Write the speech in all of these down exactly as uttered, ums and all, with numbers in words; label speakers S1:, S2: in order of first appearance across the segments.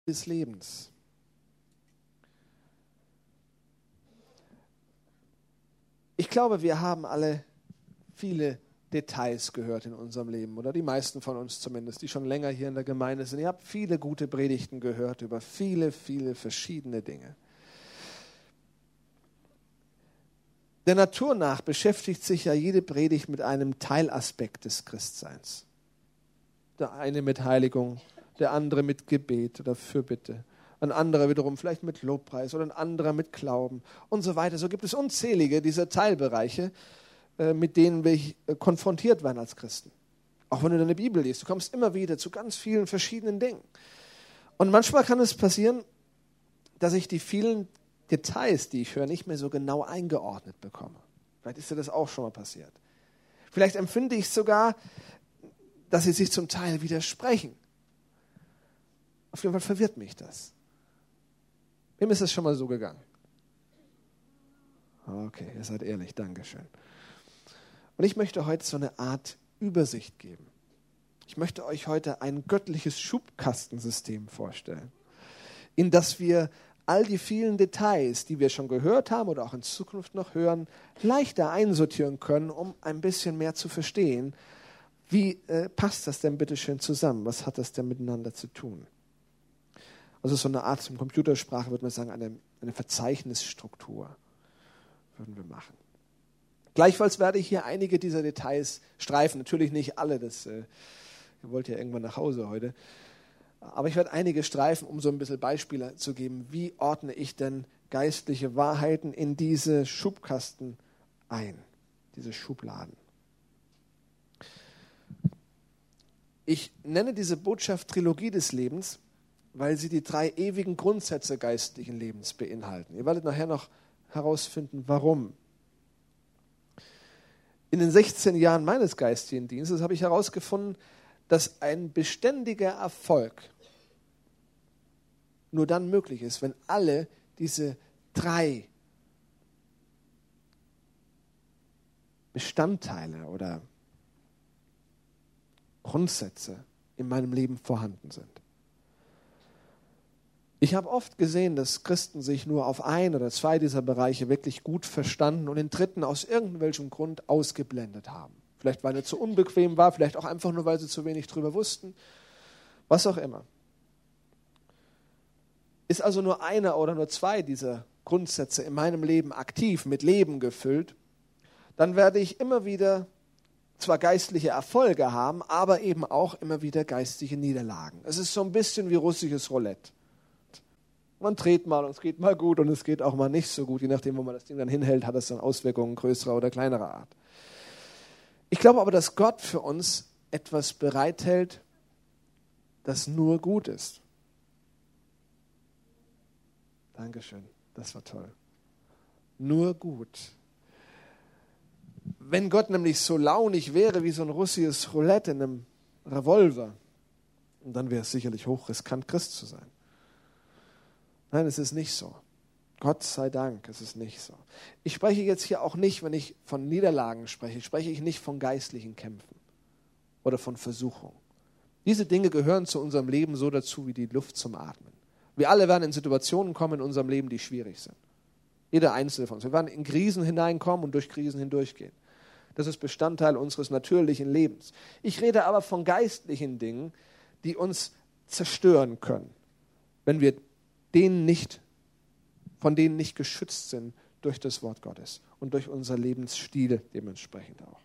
S1: des Lebens. Ich glaube, wir haben alle viele Details gehört in unserem Leben, oder die meisten von uns zumindest, die schon länger hier in der Gemeinde sind. Ihr habt viele gute Predigten gehört über viele, viele verschiedene Dinge. Der Natur nach beschäftigt sich ja jede Predigt mit einem Teilaspekt des Christseins. Der eine mit Heiligung, der andere mit Gebet oder Fürbitte, ein anderer wiederum vielleicht mit Lobpreis oder ein anderer mit Glauben und so weiter. So gibt es unzählige dieser Teilbereiche, mit denen wir konfrontiert werden als Christen. Auch wenn du deine Bibel liest, du kommst immer wieder zu ganz vielen verschiedenen Dingen. Und manchmal kann es passieren, dass ich die vielen Details, die ich höre, nicht mehr so genau eingeordnet bekomme. Vielleicht ist dir das auch schon mal passiert. Vielleicht empfinde ich sogar, dass sie sich zum Teil widersprechen. Auf jeden Fall verwirrt mich das. Wem ist das schon mal so gegangen? Okay, ihr seid ehrlich, Dankeschön. Und ich möchte heute so eine Art Übersicht geben. Ich möchte euch heute ein göttliches Schubkastensystem vorstellen, in das wir all die vielen Details, die wir schon gehört haben oder auch in Zukunft noch hören, leichter einsortieren können, um ein bisschen mehr zu verstehen, wie äh, passt das denn bitte schön zusammen? Was hat das denn miteinander zu tun? Also so eine Art, in Computersprache würde man sagen, eine, eine Verzeichnisstruktur würden wir machen. Gleichfalls werde ich hier einige dieser Details streifen. Natürlich nicht alle, das, äh, ihr wollt ja irgendwann nach Hause heute. Aber ich werde einige streifen, um so ein bisschen Beispiele zu geben. Wie ordne ich denn geistliche Wahrheiten in diese Schubkasten ein, diese Schubladen? Ich nenne diese Botschaft Trilogie des Lebens, weil sie die drei ewigen Grundsätze geistlichen Lebens beinhalten. Ihr werdet nachher noch herausfinden, warum. In den sechzehn Jahren meines geistigen Dienstes habe ich herausgefunden, dass ein beständiger Erfolg nur dann möglich ist, wenn alle diese drei Bestandteile oder Grundsätze in meinem Leben vorhanden sind. Ich habe oft gesehen, dass Christen sich nur auf ein oder zwei dieser Bereiche wirklich gut verstanden und den dritten aus irgendwelchem Grund ausgeblendet haben. Vielleicht, weil er zu unbequem war, vielleicht auch einfach nur, weil sie zu wenig drüber wussten, was auch immer. Ist also nur einer oder nur zwei dieser Grundsätze in meinem Leben aktiv, mit Leben gefüllt, dann werde ich immer wieder zwar geistliche Erfolge haben, aber eben auch immer wieder geistliche Niederlagen. Es ist so ein bisschen wie russisches Roulette. Man dreht mal und es geht mal gut und es geht auch mal nicht so gut. Je nachdem, wo man das Ding dann hinhält, hat es dann Auswirkungen größerer oder kleinerer Art. Ich glaube aber, dass Gott für uns etwas bereithält, das nur gut ist. Dankeschön, das war toll. Nur gut. Wenn Gott nämlich so launig wäre wie so ein russisches Roulette in einem Revolver, dann wäre es sicherlich hochriskant, Christ zu sein. Nein, es ist nicht so. Gott sei Dank, es ist nicht so. Ich spreche jetzt hier auch nicht, wenn ich von Niederlagen spreche, spreche ich nicht von geistlichen Kämpfen oder von Versuchung. Diese Dinge gehören zu unserem Leben so dazu wie die Luft zum Atmen. Wir alle werden in Situationen kommen in unserem Leben, die schwierig sind. Jeder Einzelne von uns. Wir werden in Krisen hineinkommen und durch Krisen hindurchgehen. Das ist Bestandteil unseres natürlichen Lebens. Ich rede aber von geistlichen Dingen, die uns zerstören können, wenn wir denen nicht, von denen nicht geschützt sind durch das Wort Gottes und durch unser Lebensstil dementsprechend auch.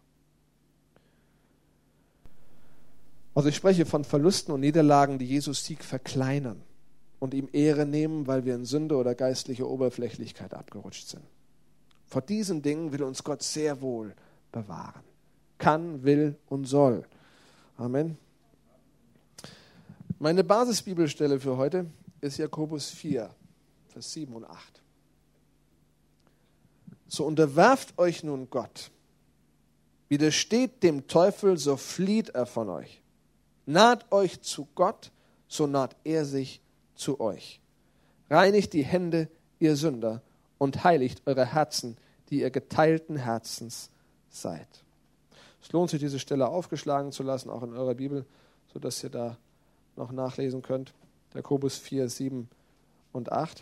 S1: Also ich spreche von Verlusten und Niederlagen, die Jesus Sieg verkleinern und ihm Ehre nehmen, weil wir in Sünde oder geistliche Oberflächlichkeit abgerutscht sind. Vor diesen Dingen will uns Gott sehr wohl bewahren. Kann, will und soll. Amen. Meine Basisbibelstelle für heute ist Jakobus vier, Vers sieben und acht. So unterwerft euch nun Gott. Widersteht dem Teufel, so flieht er von euch. Naht euch zu Gott, so naht er sich zu euch. Reinigt die Hände, ihr Sünder, und heiligt eure Herzen, die ihr geteilten Herzens seid. Es lohnt sich, diese Stelle aufgeschlagen zu lassen, auch in eurer Bibel, sodass ihr da noch nachlesen könnt. Jakobus vier, sieben und acht.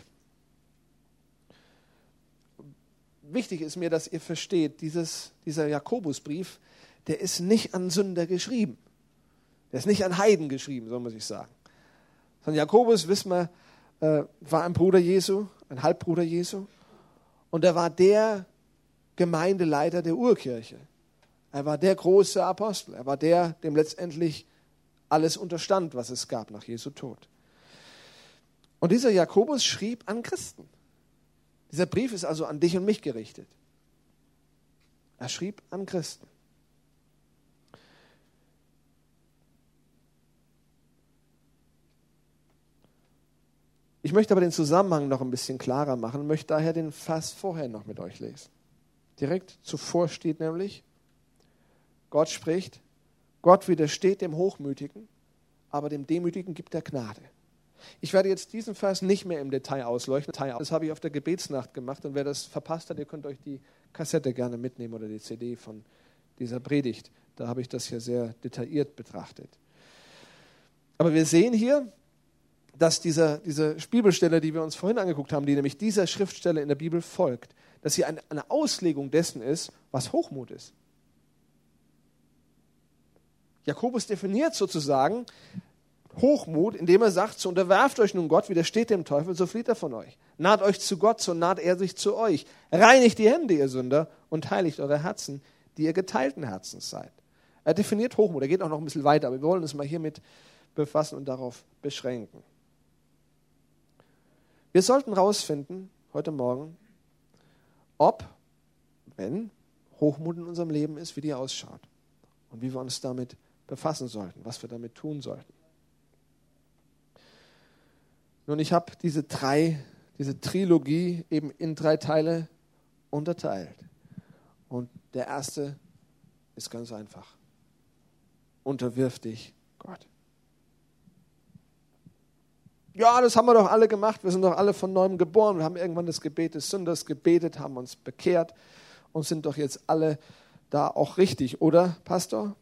S1: Wichtig ist mir, dass ihr versteht, dieses, dieser Jakobusbrief, der ist nicht an Sünder geschrieben. Der ist nicht an Heiden geschrieben, so muss ich sagen. Sondern Jakobus, wissen wir, äh, war ein Bruder Jesu, ein Halbbruder Jesu. Und er war der Gemeindeleiter der Urkirche. Er war der große Apostel. Er war der, dem letztendlich alles unterstand, was es gab nach Jesu Tod. Und dieser Jakobus schrieb an Christen. Dieser Brief ist also an dich und mich gerichtet. Er schrieb an Christen. Ich möchte aber den Zusammenhang noch ein bisschen klarer machen und möchte daher den Vers vorher noch mit euch lesen. Direkt zuvor steht nämlich, Gott spricht, Gott widersteht dem Hochmütigen, aber dem Demütigen gibt er Gnade. Ich werde jetzt diesen Vers nicht mehr im Detail ausleuchten. Das habe ich auf der Gebetsnacht gemacht und wer das verpasst hat, ihr könnt euch die Kassette gerne mitnehmen oder die C D von dieser Predigt. Da habe ich das hier sehr detailliert betrachtet. Aber wir sehen hier, dass dieser, diese Bibelstelle, die wir uns vorhin angeguckt haben, die nämlich dieser Schriftstelle in der Bibel folgt, dass sie eine, eine Auslegung dessen ist, was Hochmut ist. Jakobus definiert sozusagen Hochmut, indem er sagt, so unterwerft euch nun Gott, widersteht dem Teufel, so flieht er von euch. Naht euch zu Gott, so naht er sich zu euch. Reinigt die Hände, ihr Sünder, und heiligt eure Herzen, die ihr geteilten Herzens seid. Er definiert Hochmut, er geht auch noch ein bisschen weiter, aber wir wollen uns mal hiermit befassen und darauf beschränken. Wir sollten herausfinden, heute Morgen, ob, wenn Hochmut in unserem Leben ist, wie die ausschaut und wie wir uns damit befassen sollten, was wir damit tun sollten. Nun, ich habe diese drei, diese Trilogie eben in drei Teile unterteilt. Und der erste ist ganz einfach. Unterwirf dich Gott. Ja, das haben wir doch alle gemacht. Wir sind doch alle von Neuem geboren. Wir haben irgendwann das Gebet des Sünders gebetet, haben uns bekehrt und sind doch jetzt alle da auch richtig, oder, Pastor?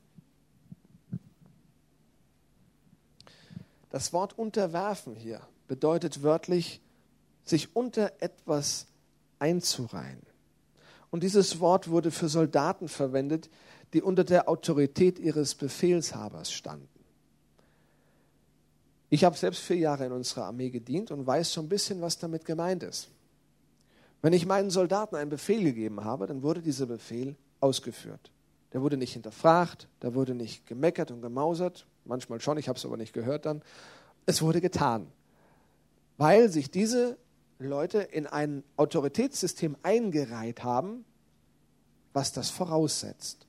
S1: Das Wort unterwerfen hier bedeutet wörtlich, sich unter etwas einzureihen. Und dieses Wort wurde für Soldaten verwendet, die unter der Autorität ihres Befehlshabers standen. Ich habe selbst vier Jahre in unserer Armee gedient und weiß so ein bisschen, was damit gemeint ist. Wenn ich meinen Soldaten einen Befehl gegeben habe, dann wurde dieser Befehl ausgeführt. Der wurde nicht hinterfragt, da wurde nicht gemeckert und gemausert, manchmal schon, ich habe es aber nicht gehört dann. Es wurde getan, weil sich diese Leute in ein Autoritätssystem eingereiht haben, was das voraussetzt.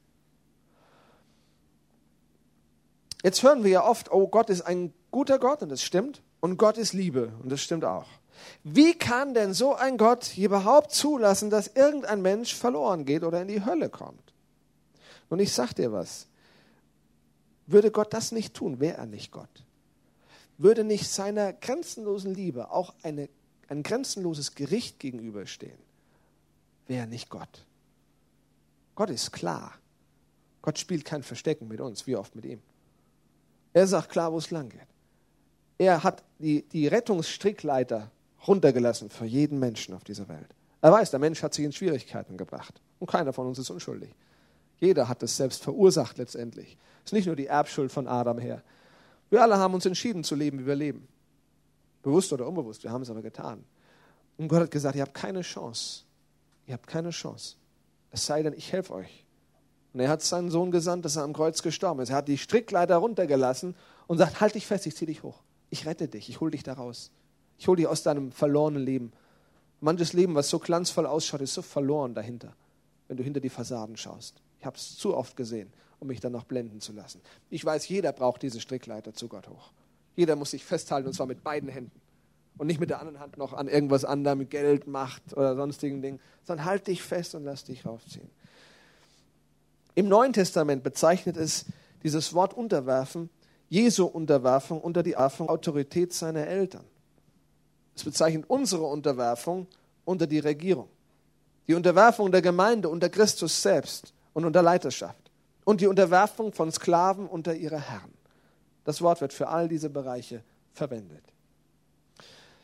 S1: Jetzt hören wir ja oft, oh, Gott ist ein guter Gott, und das stimmt, und Gott ist Liebe, und das stimmt auch. Wie kann denn so ein Gott überhaupt zulassen, dass irgendein Mensch verloren geht oder in die Hölle kommt? Und ich sage dir was, würde Gott das nicht tun, wäre er nicht Gott. Würde nicht seiner grenzenlosen Liebe auch eine, ein grenzenloses Gericht gegenüberstehen, wäre er nicht Gott. Gott ist klar. Gott spielt kein Verstecken mit uns, wie oft mit ihm. Er sagt klar, wo es lang geht. Er hat die, die Rettungsstrickleiter runtergelassen für jeden Menschen auf dieser Welt. Er weiß, der Mensch hat sich in Schwierigkeiten gebracht. Und keiner von uns ist unschuldig. Jeder hat es selbst verursacht letztendlich. Es ist nicht nur die Erbschuld von Adam her. Wir alle haben uns entschieden zu leben, wie wir leben. Bewusst oder unbewusst, wir haben es aber getan. Und Gott hat gesagt, ihr habt keine Chance. Ihr habt keine Chance. Es sei denn, ich helfe euch. Und er hat seinen Sohn gesandt, dass er am Kreuz gestorben ist. Er hat die Strickleiter runtergelassen und sagt, halt dich fest, ich ziehe dich hoch. Ich rette dich, ich hole dich da raus. Ich hole dich aus deinem verlorenen Leben. Manches Leben, was so glanzvoll ausschaut, ist so verloren dahinter, wenn du hinter die Fassaden schaust. Ich habe es zu oft gesehen, um mich dann noch blenden zu lassen. Ich weiß, jeder braucht diese Strickleiter zu Gott hoch. Jeder muss sich festhalten, und zwar mit beiden Händen. Und nicht mit der anderen Hand noch an irgendwas anderem, Geld, Macht oder sonstigen Dingen, sondern halt dich fest und lass dich raufziehen. Im Neuen Testament bezeichnet es dieses Wort Unterwerfen, Jesu Unterwerfung unter die Autorität seiner Eltern. Es bezeichnet unsere Unterwerfung unter die Regierung. Die Unterwerfung der Gemeinde unter Christus selbst und unter Leiterschaft. Und die Unterwerfung von Sklaven unter ihre Herren. Das Wort wird für all diese Bereiche verwendet.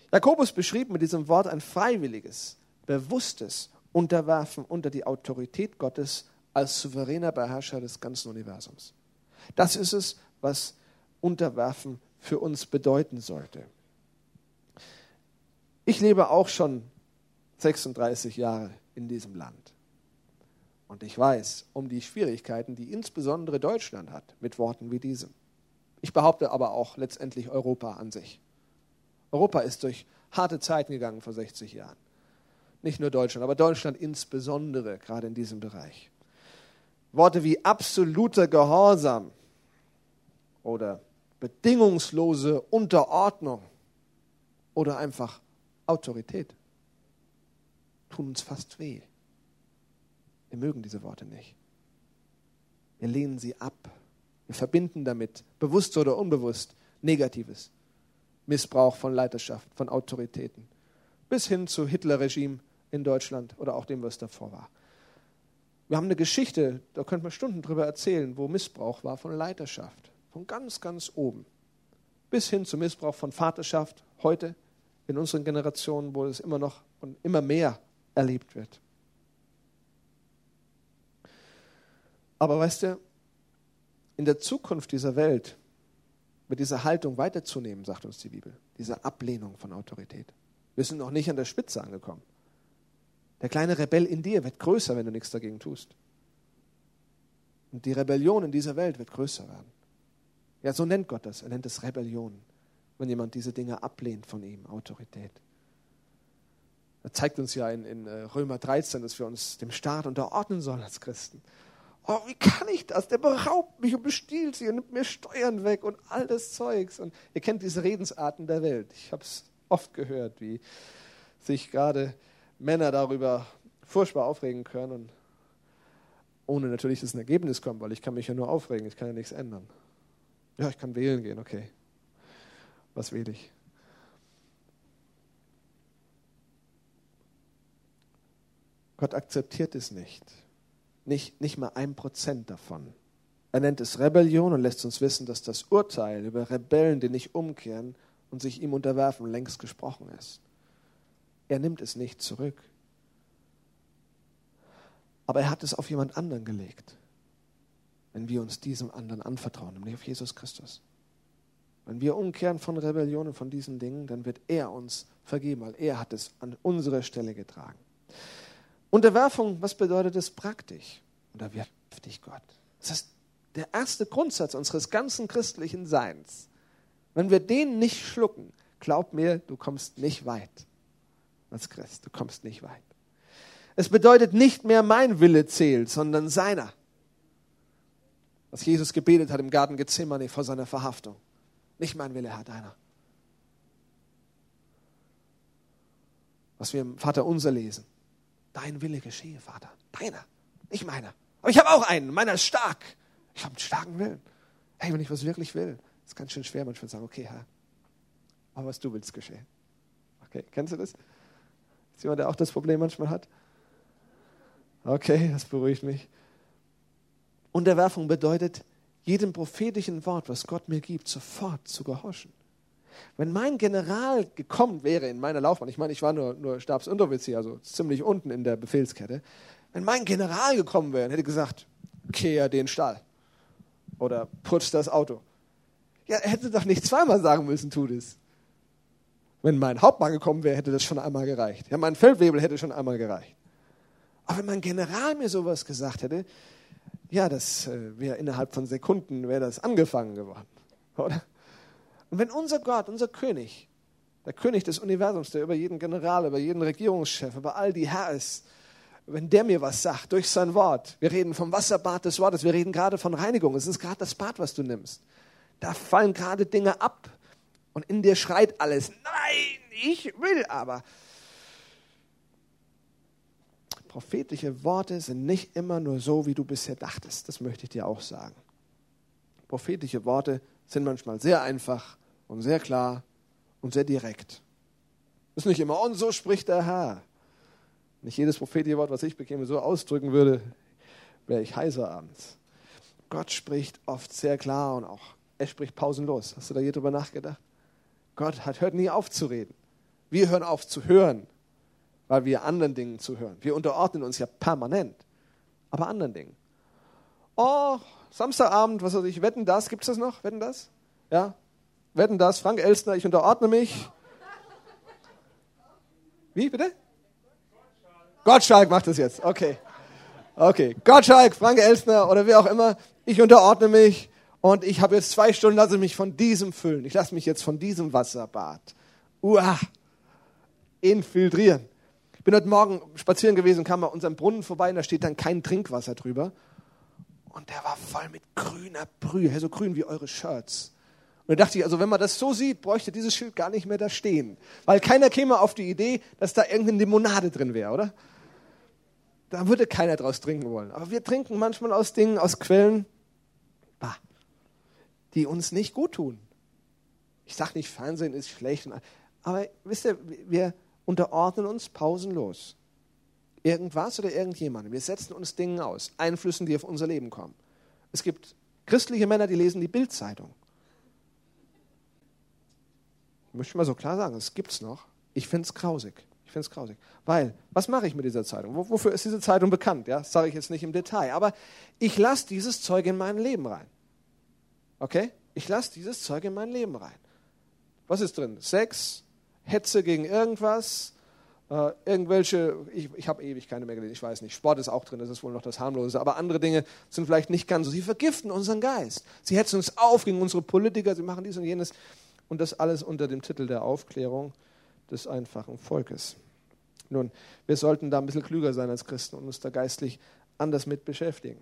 S1: Jakobus beschrieb mit diesem Wort ein freiwilliges, bewusstes Unterwerfen unter die Autorität Gottes als souveräner Beherrscher des ganzen Universums. Das ist es, was Unterwerfen für uns bedeuten sollte. Ich lebe auch schon sechsunddreißig Jahre in diesem Land. Und ich weiß um die Schwierigkeiten, die insbesondere Deutschland hat, mit Worten wie diesem. Ich behaupte aber auch letztendlich Europa an sich. Europa ist durch harte Zeiten gegangen vor sechzig Jahren. Nicht nur Deutschland, aber Deutschland insbesondere, gerade in diesem Bereich. Worte wie absoluter Gehorsam oder bedingungslose Unterordnung oder einfach Autorität tun uns fast weh. Wir mögen diese Worte nicht. Wir lehnen sie ab. Wir verbinden damit, bewusst oder unbewusst, Negatives. Missbrauch von Leiterschaft, von Autoritäten. Bis hin zu Hitler-Regime in Deutschland oder auch dem, was davor war. Wir haben eine Geschichte, da könnte man Stunden drüber erzählen, wo Missbrauch war von Leiterschaft. Von ganz, ganz oben. Bis hin zu Missbrauch von Vaterschaft, heute in unseren Generationen, wo es immer noch und immer mehr erlebt wird. Aber weißt du, in der Zukunft dieser Welt mit dieser Haltung weiterzunehmen, sagt uns die Bibel, diese Ablehnung von Autorität. Wir sind noch nicht an der Spitze angekommen. Der kleine Rebell in dir wird größer, wenn du nichts dagegen tust. Und die Rebellion in dieser Welt wird größer werden. Ja, so nennt Gott das. Er nennt es Rebellion, wenn jemand diese Dinge ablehnt von ihm, Autorität. Er zeigt uns ja in, in Römer dreizehn, dass wir uns dem Staat unterordnen sollen als Christen. Oh, wie kann ich das? Der beraubt mich und bestiehlt sie und nimmt mir Steuern weg und all das Zeugs. Und ihr kennt diese Redensarten der Welt. Ich habe es oft gehört, wie sich gerade Männer darüber furchtbar aufregen können. Und ohne natürlich, dass ein Ergebnis kommt, weil ich kann mich ja nur aufregen, ich kann ja nichts ändern. Ja, ich kann wählen gehen, okay. Was wähle ich? Gott akzeptiert es nicht. Nicht, nicht mal ein Prozent davon. Er nennt es Rebellion und lässt uns wissen, dass das Urteil über Rebellen, die nicht umkehren und sich ihm unterwerfen, längst gesprochen ist. Er nimmt es nicht zurück. Aber er hat es auf jemand anderen gelegt, wenn wir uns diesem anderen anvertrauen, nämlich auf Jesus Christus. Wenn wir umkehren von Rebellion und von diesen Dingen, dann wird er uns vergeben, weil er hat es an unsere Stelle getragen. Unterwerfung, was bedeutet es praktisch? Unterwirf dich Gott. Das ist der erste Grundsatz unseres ganzen christlichen Seins. Wenn wir den nicht schlucken, glaub mir, du kommst nicht weit als Christ. Du kommst nicht weit. Es bedeutet nicht mehr mein Wille zählt, sondern seiner. Was Jesus gebetet hat im Garten Gethsemane vor seiner Verhaftung. Nicht mein Wille, Herr, deiner. Was wir im Vater unser lesen. Dein Wille geschehe, Vater. Deiner, nicht meiner. Aber ich habe auch einen. Meiner ist stark. Ich habe einen starken Willen. Hey, wenn ich was wirklich will, ist ganz schön schwer manchmal zu sagen, okay, Herr, aber was du willst, geschehe. Okay, kennst du das? Ist jemand, der auch das Problem manchmal hat? Okay, das beruhigt mich. Unterwerfung bedeutet, jedem prophetischen Wort, was Gott mir gibt, sofort zu gehorchen. Wenn mein General gekommen wäre in meiner Laufbahn, ich meine, ich war nur, nur Stabsunteroffizier, also ziemlich unten in der Befehlskette, wenn mein General gekommen wäre und hätte gesagt, kehr den Stall oder putz das Auto, ja, er hätte doch nicht zweimal sagen müssen, tu das. Wenn mein Hauptmann gekommen wäre, hätte das schon einmal gereicht. Ja, mein Feldwebel hätte schon einmal gereicht. Aber wenn mein General mir sowas gesagt hätte, ja, das äh, wäre innerhalb von Sekunden, wäre das angefangen geworden, oder? Und wenn unser Gott, unser König, der König des Universums, der über jeden General, über jeden Regierungschef, über all die Herr ist, wenn der mir was sagt, durch sein Wort, wir reden vom Wasserbad des Wortes, wir reden gerade von Reinigung, es ist gerade das Bad, was du nimmst. Da fallen gerade Dinge ab und in dir schreit alles, nein, ich will aber. Prophetische Worte sind nicht immer nur so, wie du bisher dachtest, das möchte ich dir auch sagen. Prophetische Worte sind manchmal sehr einfach und sehr klar und sehr direkt. Ist nicht immer, und so spricht der Herr. Nicht jedes prophetische Wort, was ich bekäme, so ausdrücken würde, wäre ich heiser abends. Gott spricht oft sehr klar und auch, er spricht pausenlos. Hast du da je drüber nachgedacht? Gott hat, hört nie auf zu reden. Wir hören auf zu hören, weil wir anderen Dingen zuhören. Wir unterordnen uns ja permanent, aber anderen Dingen. Oh, Samstagabend, was weiß ich, Wetten, das, gibt es das noch? Wetten, das? Ja, Wetten, das, Frank Elstner, ich unterordne mich. Wie, bitte? Gottschalk macht das jetzt, okay. Okay, Gottschalk, Frank Elstner oder wer auch immer, ich unterordne mich und ich habe jetzt zwei Stunden, lasse mich von diesem füllen. Ich lasse mich jetzt von diesem Wasserbad uah, infiltrieren. Ich bin heute Morgen spazieren gewesen, kam an unserem Brunnen vorbei und da steht dann kein Trinkwasser drüber. Und der war voll mit grüner Brühe, so grün wie eure Shirts. Und da dachte ich, also wenn man das so sieht, bräuchte dieses Schild gar nicht mehr da stehen. Weil keiner käme auf die Idee, dass da irgendeine Limonade drin wäre, oder? Da würde keiner draus trinken wollen. Aber wir trinken manchmal aus Dingen, aus Quellen, bah, die uns nicht gut tun. Ich sage nicht, Fernsehen ist schlecht. Aber wisst ihr, wir unterordnen uns pausenlos. Irgendwas oder irgendjemandem. Wir setzen uns Dingen aus, Einflüssen, die auf unser Leben kommen. Es gibt christliche Männer, die lesen die Bild-Zeitung. Ich möchte mal so klar sagen, das gibt's noch. Ich finde es grausig. Ich finde es grausig. Weil, was mache ich mit dieser Zeitung? W- wofür ist diese Zeitung bekannt? Ja, das sage ich jetzt nicht im Detail. Aber ich lasse dieses Zeug in mein Leben rein. Okay? Ich lasse dieses Zeug in mein Leben rein. Was ist drin? Sex, Hetze gegen irgendwas, äh, irgendwelche, ich, ich habe ewig keine mehr gelesen, ich weiß nicht. Sport ist auch drin, das ist wohl noch das Harmlose. Aber andere Dinge sind vielleicht nicht ganz so. Sie vergiften unseren Geist. Sie hetzen uns auf gegen unsere Politiker, sie machen dies und jenes. Und das alles unter dem Titel der Aufklärung des einfachen Volkes. Nun, wir sollten da ein bisschen klüger sein als Christen und uns da geistlich anders mit beschäftigen.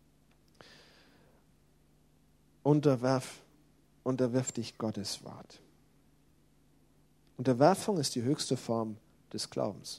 S1: Unterwerf, unterwerf dich Gottes Wort. Unterwerfung ist die höchste Form des Glaubens.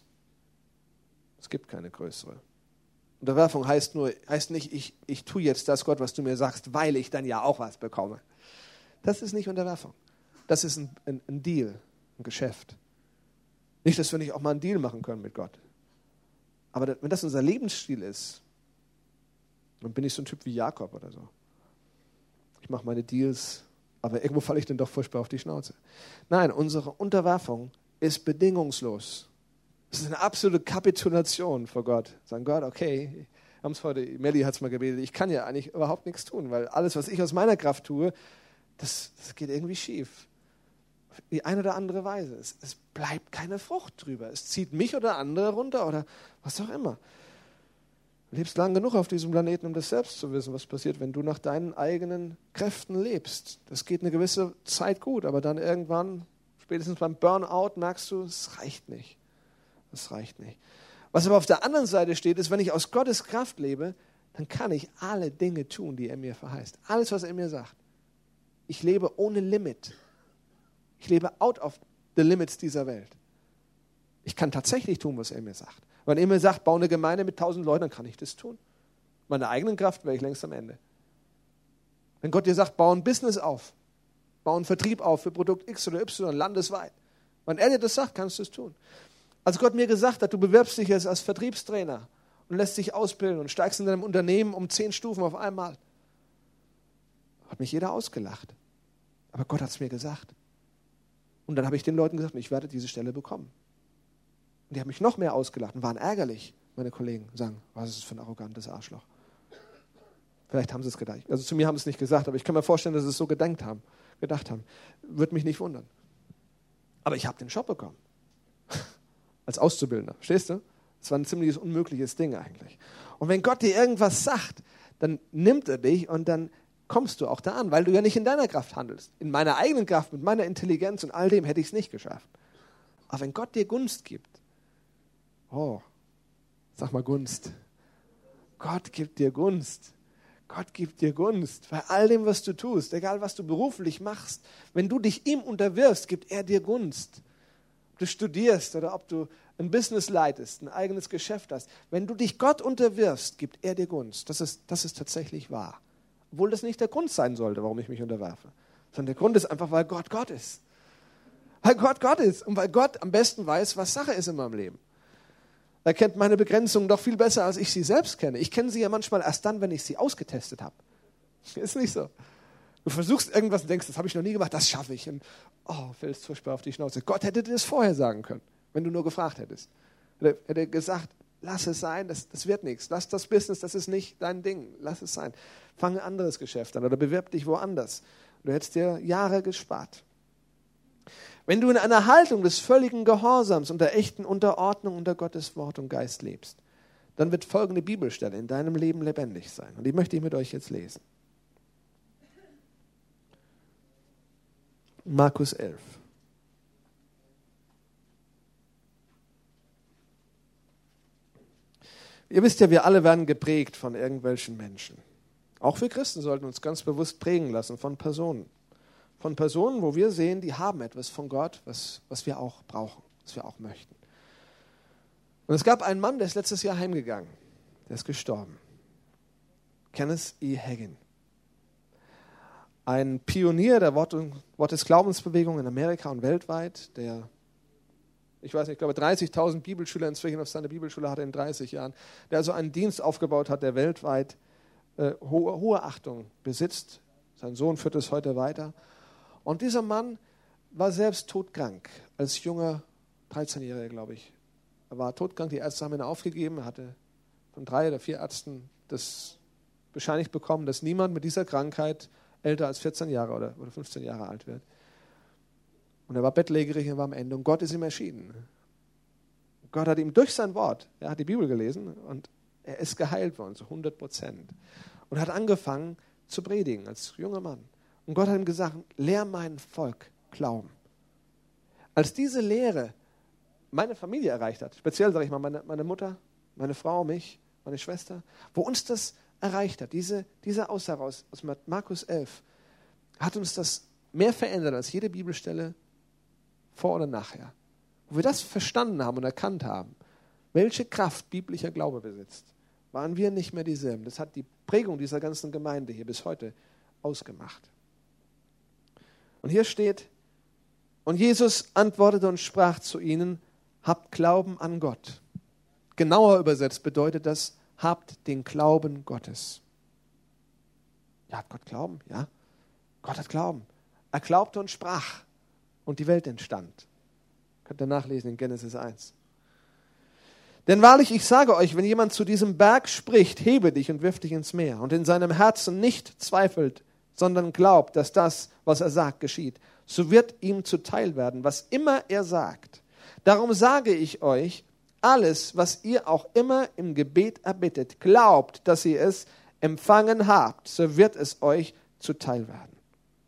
S1: Es gibt keine größere. Unterwerfung heißt nur, heißt nicht, ich, ich tue jetzt das, Gott, was du mir sagst, weil ich dann ja auch was bekomme. Das ist nicht Unterwerfung. Das ist ein, ein, ein Deal, ein Geschäft. Nicht, dass wir nicht auch mal einen Deal machen können mit Gott. Aber das, wenn das unser Lebensstil ist, dann bin ich so ein Typ wie Jakob oder so. Ich mache meine Deals, aber irgendwo falle ich dann doch furchtbar auf die Schnauze. Nein, unsere Unterwerfung ist bedingungslos. Es ist eine absolute Kapitulation vor Gott. Sagen, Gott, okay, haben es heute, Melli hat es mal gebetet, ich kann ja eigentlich überhaupt nichts tun, weil alles, was ich aus meiner Kraft tue, das, das geht irgendwie schief. Auf die eine oder andere Weise. Es, es bleibt keine Frucht drüber. Es zieht mich oder andere runter oder was auch immer. Du lebst lang genug auf diesem Planeten, um das selbst zu wissen, was passiert, wenn du nach deinen eigenen Kräften lebst. Das geht eine gewisse Zeit gut, aber dann irgendwann, spätestens beim Burnout, merkst du, es reicht nicht. Es reicht nicht. Was aber auf der anderen Seite steht, ist, wenn ich aus Gottes Kraft lebe, dann kann ich alle Dinge tun, die er mir verheißt. Alles, was er mir sagt. Ich lebe ohne Limit. Ich lebe out of the limits dieser Welt. Ich kann tatsächlich tun, was er mir sagt. Wenn er mir sagt, baue eine Gemeinde mit tausend Leuten, dann kann ich das tun. Meine eigenen Kraft wäre ich längst am Ende. Wenn Gott dir sagt, baue ein Business auf, baue einen Vertrieb auf für Produkt X oder Y landesweit. Wenn er dir das sagt, kannst du es tun. Als Gott mir gesagt hat, du bewirbst dich jetzt als Vertriebstrainer und lässt dich ausbilden und steigst in deinem Unternehmen um zehn Stufen auf einmal, hat mich jeder ausgelacht. Aber Gott hat es mir gesagt. Und dann habe ich den Leuten gesagt, ich werde diese Stelle bekommen. Und die haben mich noch mehr ausgelacht und waren ärgerlich, meine Kollegen. Und sagen, was ist das für ein arrogantes Arschloch? Vielleicht haben sie es gedacht. Also zu mir haben sie es nicht gesagt, aber ich kann mir vorstellen, dass sie es so gedacht haben. Gedacht haben. Würde mich nicht wundern. Aber ich habe den Job bekommen. Als Auszubildender. Verstehst du? Das war ein ziemliches unmögliches Ding eigentlich. Und wenn Gott dir irgendwas sagt, dann nimmt er dich und dann kommst du auch da an, weil du ja nicht in deiner Kraft handelst. In meiner eigenen Kraft, mit meiner Intelligenz und all dem hätte ich es nicht geschafft. Aber wenn Gott dir Gunst gibt, oh, sag mal Gunst. Gott gibt dir Gunst. Gott gibt dir Gunst. Bei all dem, was du tust, egal was du beruflich machst, wenn du dich ihm unterwirfst, gibt er dir Gunst. Ob du studierst oder ob du ein Business leitest, ein eigenes Geschäft hast. Wenn du dich Gott unterwirfst, gibt er dir Gunst. Das ist, das ist tatsächlich wahr. Obwohl das nicht der Grund sein sollte, warum ich mich unterwerfe. Sondern der Grund ist einfach, weil Gott Gott ist. Weil Gott Gott ist und weil Gott am besten weiß, was Sache ist in meinem Leben. Er kennt meine Begrenzungen doch viel besser, als ich sie selbst kenne. Ich kenne sie ja manchmal erst dann, wenn ich sie ausgetestet habe. Ist nicht so. Du versuchst irgendwas und denkst, das habe ich noch nie gemacht, das schaffe ich. Und oh, fällst furchtbar auf die Schnauze. Gott hätte dir das vorher sagen können, wenn du nur gefragt hättest. Er hätte gesagt, lass es sein, das, das wird nichts. Lass das Business, das ist nicht dein Ding. Lass es sein. Fang ein anderes Geschäft an oder bewirb dich woanders. Du hättest dir Jahre gespart. Wenn du in einer Haltung des völligen Gehorsams und der echten Unterordnung unter Gottes Wort und Geist lebst, dann wird folgende Bibelstelle in deinem Leben lebendig sein. Und die möchte ich mit euch jetzt lesen. Markus elf. Ihr wisst ja, wir alle werden geprägt von irgendwelchen Menschen. Auch wir Christen sollten uns ganz bewusst prägen lassen von Personen. Von Personen, wo wir sehen, die haben etwas von Gott, was, was wir auch brauchen, was wir auch möchten. Und es gab einen Mann, der ist letztes Jahr heimgegangen. Der ist gestorben. Kenneth E. Hagin. Ein Pionier der Wort- und Wort des Glaubensbewegung in Amerika und weltweit, der, ich weiß nicht, ich glaube dreißigtausend Bibelschüler inzwischen auf seiner Bibelschule hatte in dreißig Jahren, der also einen Dienst aufgebaut hat, der weltweit äh, hohe, hohe Achtung besitzt. Sein Sohn führt es heute weiter. Und dieser Mann war selbst todkrank, als junger dreizehnjähriger, glaube ich. Er war todkrank, die Ärzte haben ihn aufgegeben, er hatte von drei oder vier Ärzten das bescheinigt bekommen, dass niemand mit dieser Krankheit älter als vierzehn Jahre oder, oder fünfzehn Jahre alt wird. Und er war bettlägerig, er war am Ende und Gott ist ihm erschienen. Gott hat ihm durch sein Wort, er hat die Bibel gelesen und er ist geheilt worden, zu hundert Prozent. Und hat angefangen zu predigen als junger Mann. Und Gott hat ihm gesagt, lehr mein Volk glauben. Als diese Lehre meine Familie erreicht hat, speziell sage ich mal meine, meine Mutter, meine Frau, mich, meine Schwester, wo uns das erreicht hat, diese, diese Aussage aus, aus Markus elf, hat uns das mehr verändert als jede Bibelstelle vor oder nachher. Wo wir das verstanden haben und erkannt haben, welche Kraft biblischer Glaube besitzt, waren wir nicht mehr dieselben. Das hat die Prägung dieser ganzen Gemeinde hier bis heute ausgemacht. Und hier steht, und Jesus antwortete und sprach zu ihnen, habt Glauben an Gott. Genauer übersetzt bedeutet das, habt den Glauben Gottes. Ja, hat Gott Glauben? Ja. Gott hat Glauben. Er glaubte und sprach und die Welt entstand. Könnt ihr nachlesen in Genesis eins. Denn wahrlich, ich sage euch, wenn jemand zu diesem Berg spricht, hebe dich und wirf dich ins Meer und in seinem Herzen nicht zweifelt, sondern glaubt, dass das, was er sagt, geschieht, so wird ihm zuteil werden, was immer er sagt. Darum sage ich euch, alles, was ihr auch immer im Gebet erbittet, glaubt, dass ihr es empfangen habt, so wird es euch zuteil werden.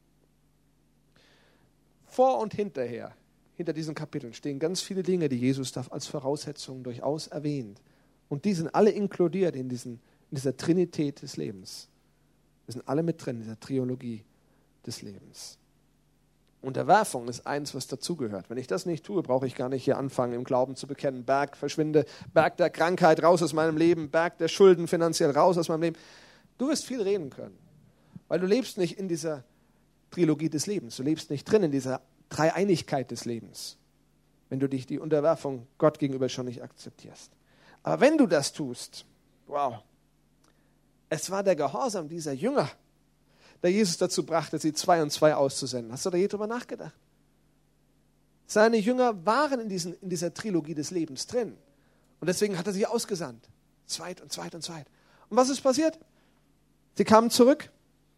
S1: Vor und hinterher, hinter diesen Kapiteln stehen ganz viele Dinge, die Jesus da als Voraussetzungen durchaus erwähnt. Und die sind alle inkludiert in, diesen, in dieser Trinität des Lebens. Wir sind alle mit drin, in dieser Triologie des Lebens. Unterwerfung ist eins, was dazugehört. Wenn ich das nicht tue, brauche ich gar nicht hier anfangen, im Glauben zu bekennen. Berg, verschwinde, Berg der Krankheit, raus aus meinem Leben, Berg der Schulden, finanziell raus aus meinem Leben. Du wirst viel reden können, weil du lebst nicht in dieser Trilogie des Lebens. Du lebst nicht drin in dieser Dreieinigkeit des Lebens, wenn du dich die Unterwerfung Gott gegenüber schon nicht akzeptierst. Aber wenn du das tust, wow, es war der Gehorsam dieser Jünger, der Jesus dazu brachte, sie zwei und zwei auszusenden. Hast du da je drüber nachgedacht? Seine Jünger waren in, diesen, in dieser Trilogie des Lebens drin. Und deswegen hat er sie ausgesandt. Zweit und zweit und zweit. Und was ist passiert? Sie kamen zurück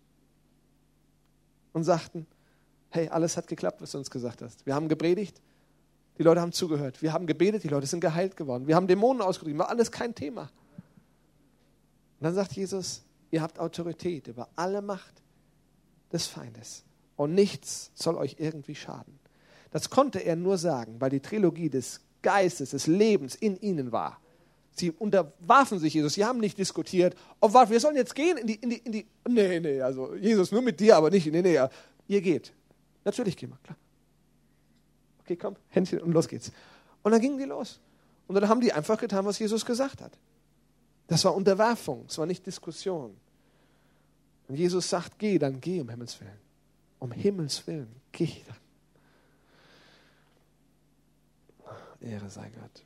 S1: und sagten, hey, alles hat geklappt, was du uns gesagt hast. Wir haben gepredigt, die Leute haben zugehört. Wir haben gebetet, die Leute sind geheilt geworden. Wir haben Dämonen ausgetrieben, war alles kein Thema. Und dann sagt Jesus, ihr habt Autorität über alle Macht des Feindes. Und nichts soll euch irgendwie schaden. Das konnte er nur sagen, weil die Trilogie des Geistes, des Lebens in ihnen war. Sie unterwarfen sich Jesus. Sie haben nicht diskutiert, oh, warte, wir sollen jetzt gehen in die, in die, in die, nee, nee, also Jesus, nur mit dir, aber nicht, nee, nee, ja. Ihr geht. Natürlich gehen wir, klar. Okay, komm, Händchen und los geht's. Und dann gingen die los. Und dann haben die einfach getan, was Jesus gesagt hat. Das war Unterwerfung, es war nicht Diskussion. Und Jesus sagt, geh, dann geh um Himmels Willen. Um Himmels Willen, geh dann. Ehre sei Gott.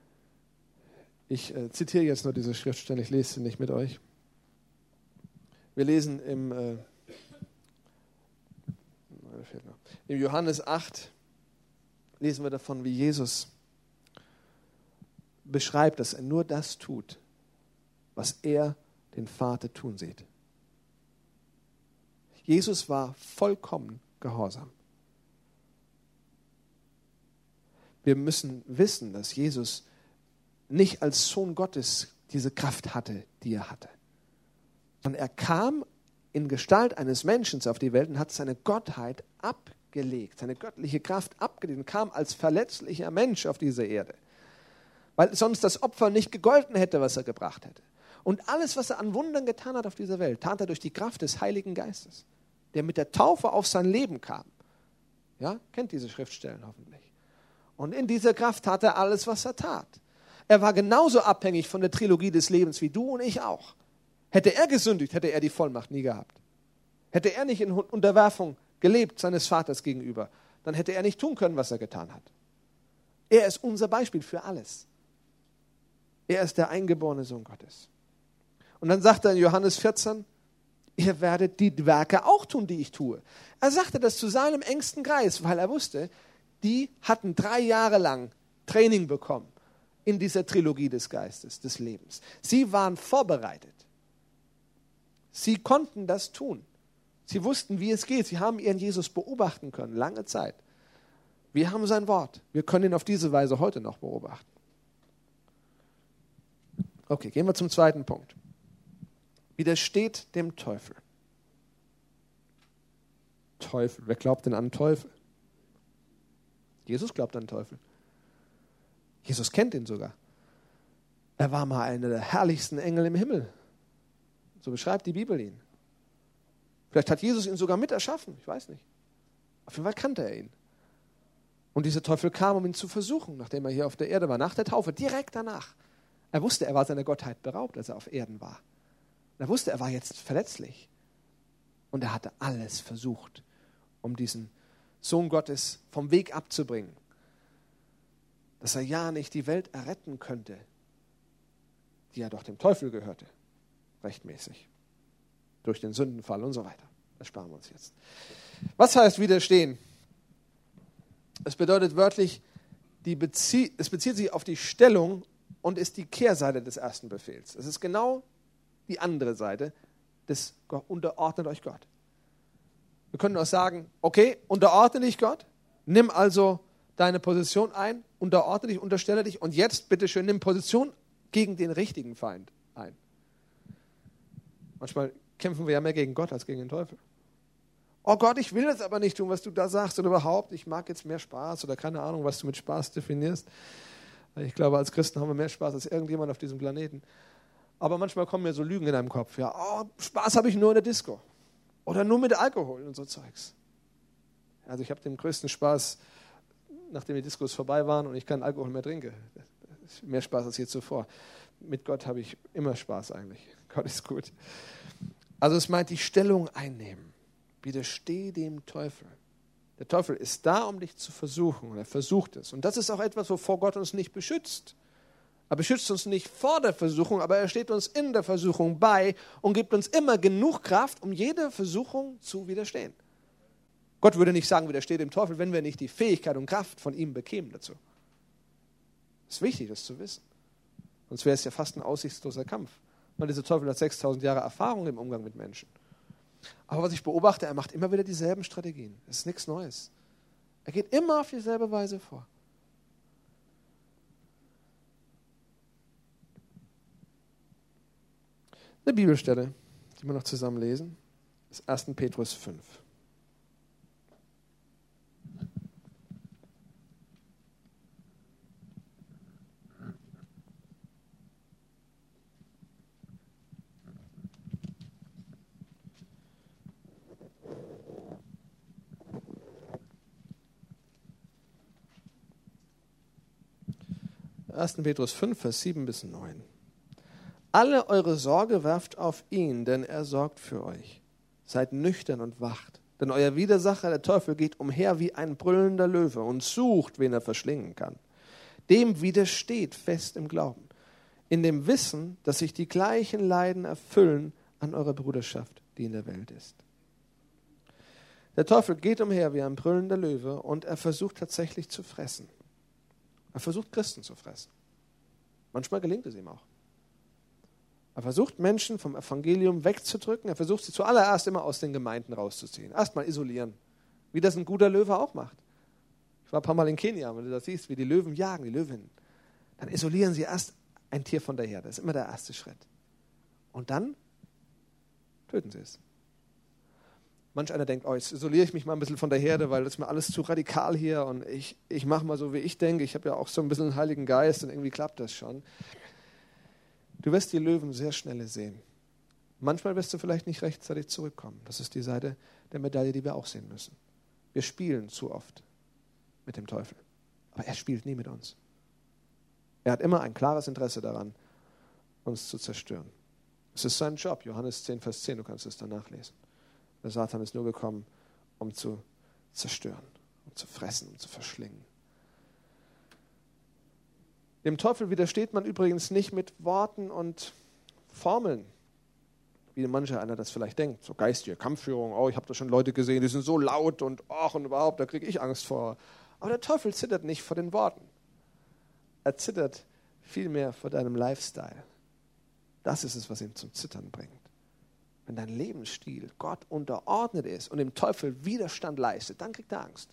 S1: Ich äh, zitiere jetzt nur diese Schriftstelle, ich lese sie nicht mit euch. Wir lesen im, äh, im Johannes acht, lesen wir davon, wie Jesus beschreibt, dass er nur das tut, was er den Vater tun sieht. Jesus war vollkommen gehorsam. Wir müssen wissen, dass Jesus nicht als Sohn Gottes diese Kraft hatte, die er hatte. Und er kam in Gestalt eines Menschen auf die Welt und hat seine Gottheit abgelegt, seine göttliche Kraft abgelegt und kam als verletzlicher Mensch auf diese Erde. Weil sonst das Opfer nicht gegolten hätte, was er gebracht hätte. Und alles, was er an Wundern getan hat auf dieser Welt, tat er durch die Kraft des Heiligen Geistes, der mit der Taufe auf sein Leben kam. Ja, kennt diese Schriftstellen hoffentlich. Und in dieser Kraft tat er alles, was er tat. Er war genauso abhängig von der Trilogie des Lebens wie du und ich auch. Hätte er gesündigt, hätte er die Vollmacht nie gehabt. Hätte er nicht in Unterwerfung gelebt seines Vaters gegenüber, dann hätte er nicht tun können, was er getan hat. Er ist unser Beispiel für alles. Er ist der eingeborene Sohn Gottes. Und dann sagt er in Johannes vierzehn, ihr werdet die Werke auch tun, die ich tue. Er sagte das zu seinem engsten Kreis, weil er wusste, die hatten drei Jahre lang Training bekommen in dieser Trilogie des Geistes, des Lebens. Sie waren vorbereitet. Sie konnten das tun. Sie wussten, wie es geht. Sie haben ihren Jesus beobachten können, lange Zeit. Wir haben sein Wort. Wir können ihn auf diese Weise heute noch beobachten. Okay, gehen wir zum zweiten Punkt. Widersteht dem Teufel. Teufel. Wer glaubt denn an den Teufel? Jesus glaubt an den Teufel. Jesus kennt ihn sogar. Er war mal einer der herrlichsten Engel im Himmel. So beschreibt die Bibel ihn. Vielleicht hat Jesus ihn sogar mit erschaffen, ich weiß nicht. Auf jeden Fall kannte er ihn. Und dieser Teufel kam, um ihn zu versuchen, nachdem er hier auf der Erde war, nach der Taufe, direkt danach. Er wusste, er war seiner Gottheit beraubt, als er auf Erden war. Er wusste, er war jetzt verletzlich. Und er hatte alles versucht, um diesen Sohn Gottes vom Weg abzubringen. Dass er ja nicht die Welt erretten könnte, die ja doch dem Teufel gehörte, rechtmäßig. Durch den Sündenfall und so weiter. Das sparen wir uns jetzt. Was heißt widerstehen? Es bedeutet wörtlich, die Bezie- es bezieht sich auf die Stellung und ist die Kehrseite des ersten Befehls. Es ist genau die andere Seite des unterordnet euch Gott. Wir können auch sagen, okay, unterordne dich Gott, nimm also deine Position ein, unterordne dich, unterstelle dich und jetzt bitteschön nimm Position gegen den richtigen Feind ein. Manchmal kämpfen wir ja mehr gegen Gott als gegen den Teufel. Oh Gott, ich will das aber nicht tun, was du da sagst oder überhaupt, ich mag jetzt mehr Spaß oder keine Ahnung, was du mit Spaß definierst. Ich glaube, als Christen haben wir mehr Spaß als irgendjemand auf diesem Planeten. Aber manchmal kommen mir so Lügen in deinem Kopf. Ja, oh, Spaß habe ich nur in der Disco oder nur mit Alkohol und so Zeugs. Also ich habe den größten Spaß, nachdem die Diskos vorbei waren und ich keinen Alkohol mehr trinke. Das ist mehr Spaß als je zuvor. Mit Gott habe ich immer Spaß eigentlich. Gott ist gut. Also es meint die Stellung einnehmen. Widersteh dem Teufel. Der Teufel ist da, um dich zu versuchen und er versucht es. Und das ist auch etwas, wovor Gott uns nicht beschützt. Er beschützt uns nicht vor der Versuchung, aber er steht uns in der Versuchung bei und gibt uns immer genug Kraft, um jeder Versuchung zu widerstehen. Gott würde nicht sagen, widersteh dem Teufel, wenn wir nicht die Fähigkeit und Kraft von ihm bekämen dazu. Es ist wichtig, das zu wissen. Sonst wäre es ja fast ein aussichtsloser Kampf. Weil dieser Teufel hat sechstausend Jahre Erfahrung im Umgang mit Menschen. Aber was ich beobachte, er macht immer wieder dieselben Strategien. Das ist nichts Neues. Er geht immer auf dieselbe Weise vor. Eine Bibelstelle, die wir noch zusammen lesen, ist erster Petrus fünf. erster Petrus fünf, Vers sieben bis neun. Alle eure Sorge werft auf ihn, denn er sorgt für euch. Seid nüchtern und wacht, denn euer Widersacher, der Teufel, geht umher wie ein brüllender Löwe und sucht, wen er verschlingen kann. Dem widersteht fest im Glauben, in dem Wissen, dass sich die gleichen Leiden erfüllen an eurer Bruderschaft, die in der Welt ist. Der Teufel geht umher wie ein brüllender Löwe und er versucht tatsächlich zu fressen. Er versucht Christen zu fressen. Manchmal gelingt es ihm auch. Er versucht Menschen vom Evangelium wegzudrücken. Er versucht sie zuallererst immer aus den Gemeinden rauszuziehen. Erstmal isolieren, wie das ein guter Löwe auch macht. Ich war ein paar Mal in Kenia, wenn du das siehst, wie die Löwen jagen, die Löwinnen. Dann isolieren sie erst ein Tier von der Herde. Das ist immer der erste Schritt. Und dann töten sie es. Manch einer denkt, oh, jetzt isoliere ich mich mal ein bisschen von der Herde, weil das ist mir alles zu radikal hier und ich, ich mache mal so, wie ich denke. Ich habe ja auch so ein bisschen einen Heiligen Geist und irgendwie klappt das schon. Du wirst die Löwen sehr schnell sehen. Manchmal wirst du vielleicht nicht rechtzeitig zurückkommen. Das ist die Seite der Medaille, die wir auch sehen müssen. Wir spielen zu oft mit dem Teufel, aber er spielt nie mit uns. Er hat immer ein klares Interesse daran, uns zu zerstören. Es ist sein Job, Johannes zehn, Vers zehn, du kannst es dann nachlesen. Der Satan ist nur gekommen, um zu zerstören, um zu fressen, um zu verschlingen. Dem Teufel widersteht man übrigens nicht mit Worten und Formeln, wie mancher einer das vielleicht denkt. So geistige Kampfführung, oh, ich habe da schon Leute gesehen, die sind so laut und ach und überhaupt, da kriege ich Angst vor. Aber der Teufel zittert nicht vor den Worten. Er zittert vielmehr vor deinem Lifestyle. Das ist es, was ihn zum Zittern bringt. Wenn dein Lebensstil Gott unterordnet ist und dem Teufel Widerstand leistet, dann kriegt er Angst.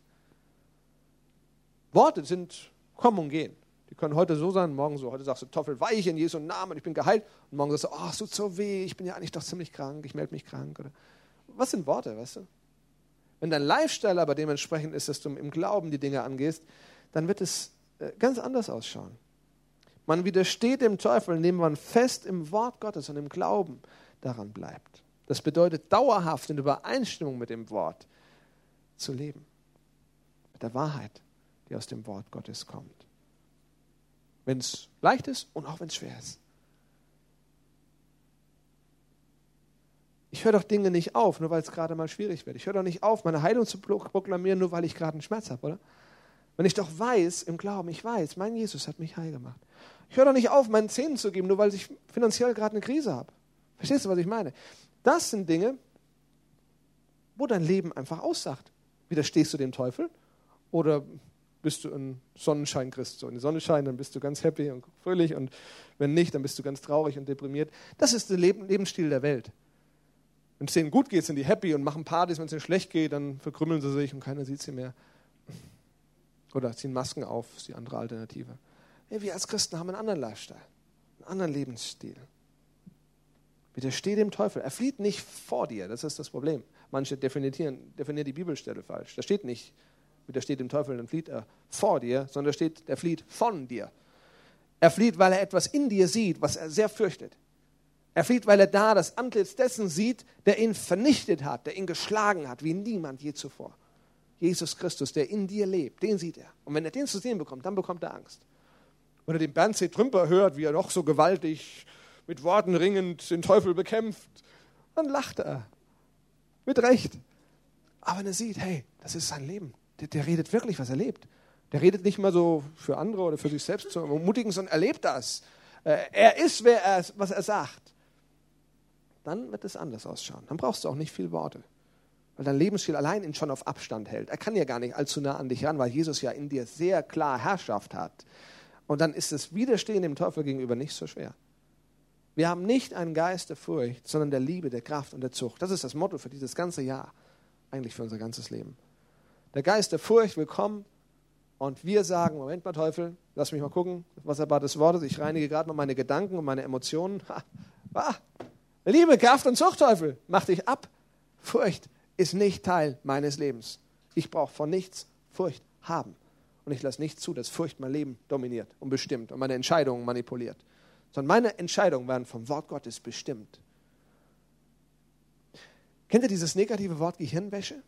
S1: Worte sind kommen und gehen. Die können heute so sein, morgen so. Heute sagst du, Teufel, weich in Jesu Namen, ich bin geheilt. Und morgen sagst du, oh, es tut so weh, ich bin ja eigentlich doch ziemlich krank, ich melde mich krank. Oder was sind Worte, weißt du? Wenn dein Lifestyle aber dementsprechend ist, dass du im Glauben die Dinge angehst, dann wird es ganz anders ausschauen. Man widersteht dem Teufel, indem man fest im Wort Gottes und im Glauben daran bleibt. Das bedeutet, dauerhaft in Übereinstimmung mit dem Wort zu leben. Mit der Wahrheit, die aus dem Wort Gottes kommt. Wenn es leicht ist und auch wenn es schwer ist. Ich höre doch Dinge nicht auf, nur weil es gerade mal schwierig wird. Ich höre doch nicht auf, meine Heilung zu proklamieren, nur weil ich gerade einen Schmerz habe, oder? Wenn ich doch weiß, im Glauben, ich weiß, mein Jesus hat mich heil gemacht. Ich höre doch nicht auf, meinen Zähnen zu geben, nur weil ich finanziell gerade eine Krise habe. Verstehst du, was ich meine? Das sind Dinge, wo dein Leben einfach aussagt. Widerstehst du dem Teufel oder bist du ein Sonnenschein-Christ? So, wenn die Sonne scheint, dann bist du ganz happy und fröhlich und wenn nicht, dann bist du ganz traurig und deprimiert. Das ist der Leben, Lebensstil der Welt. Wenn es denen gut geht, sind die happy und machen Partys. Wenn es ihnen schlecht geht, dann verkrümmeln sie sich und keiner sieht sie mehr. Oder ziehen Masken auf, ist die andere Alternative. Hey, wir als Christen haben einen anderen Lifestyle, einen anderen Lebensstil. Widersteh dem Teufel. Er flieht nicht vor dir, das ist das Problem. Manche definieren, definieren die Bibelstelle falsch. Da steht nicht, widersteht dem Teufel, dann flieht er vor dir, sondern da steht, er flieht von dir. Er flieht, weil er etwas in dir sieht, was er sehr fürchtet. Er flieht, weil er da das Antlitz dessen sieht, der ihn vernichtet hat, der ihn geschlagen hat, wie niemand je zuvor. Jesus Christus, der in dir lebt, den sieht er. Und wenn er den zu sehen bekommt, dann bekommt er Angst. Wenn er den Bernd C. Trümper hört, wie er noch so gewaltig mit Worten ringend den Teufel bekämpft, dann lacht er. Mit Recht. Aber wenn er sieht, hey, das ist sein Leben. Der, der redet wirklich, was er lebt. Der redet nicht mal so für andere oder für sich selbst zu ermutigen, sondern er lebt das. Er ist, wer er, was er sagt. Dann wird es anders ausschauen. Dann brauchst du auch nicht viel Worte. Weil dein Lebensstil allein ihn schon auf Abstand hält. Er kann ja gar nicht allzu nah an dich ran, weil Jesus ja in dir sehr klar Herrschaft hat. Und dann ist das Widerstehen dem Teufel gegenüber nicht so schwer. Wir haben nicht einen Geist der Furcht, sondern der Liebe, der Kraft und der Zucht. Das ist das Motto für dieses ganze Jahr. Eigentlich für unser ganzes Leben. Der Geist der Furcht will kommen und wir sagen, Moment mal Teufel, lass mich mal gucken, was erbat des Wortes. Ich reinige gerade mal meine Gedanken und meine Emotionen. Ha, ah, Liebe, Kraft und Zucht, Teufel, mach dich ab. Furcht ist nicht Teil meines Lebens. Ich brauche von nichts Furcht haben. Und ich lasse nicht zu, dass Furcht mein Leben dominiert und bestimmt und meine Entscheidungen manipuliert. Sondern meine Entscheidungen werden vom Wort Gottes bestimmt. Kennt ihr dieses negative Wort Gehirnwäsche?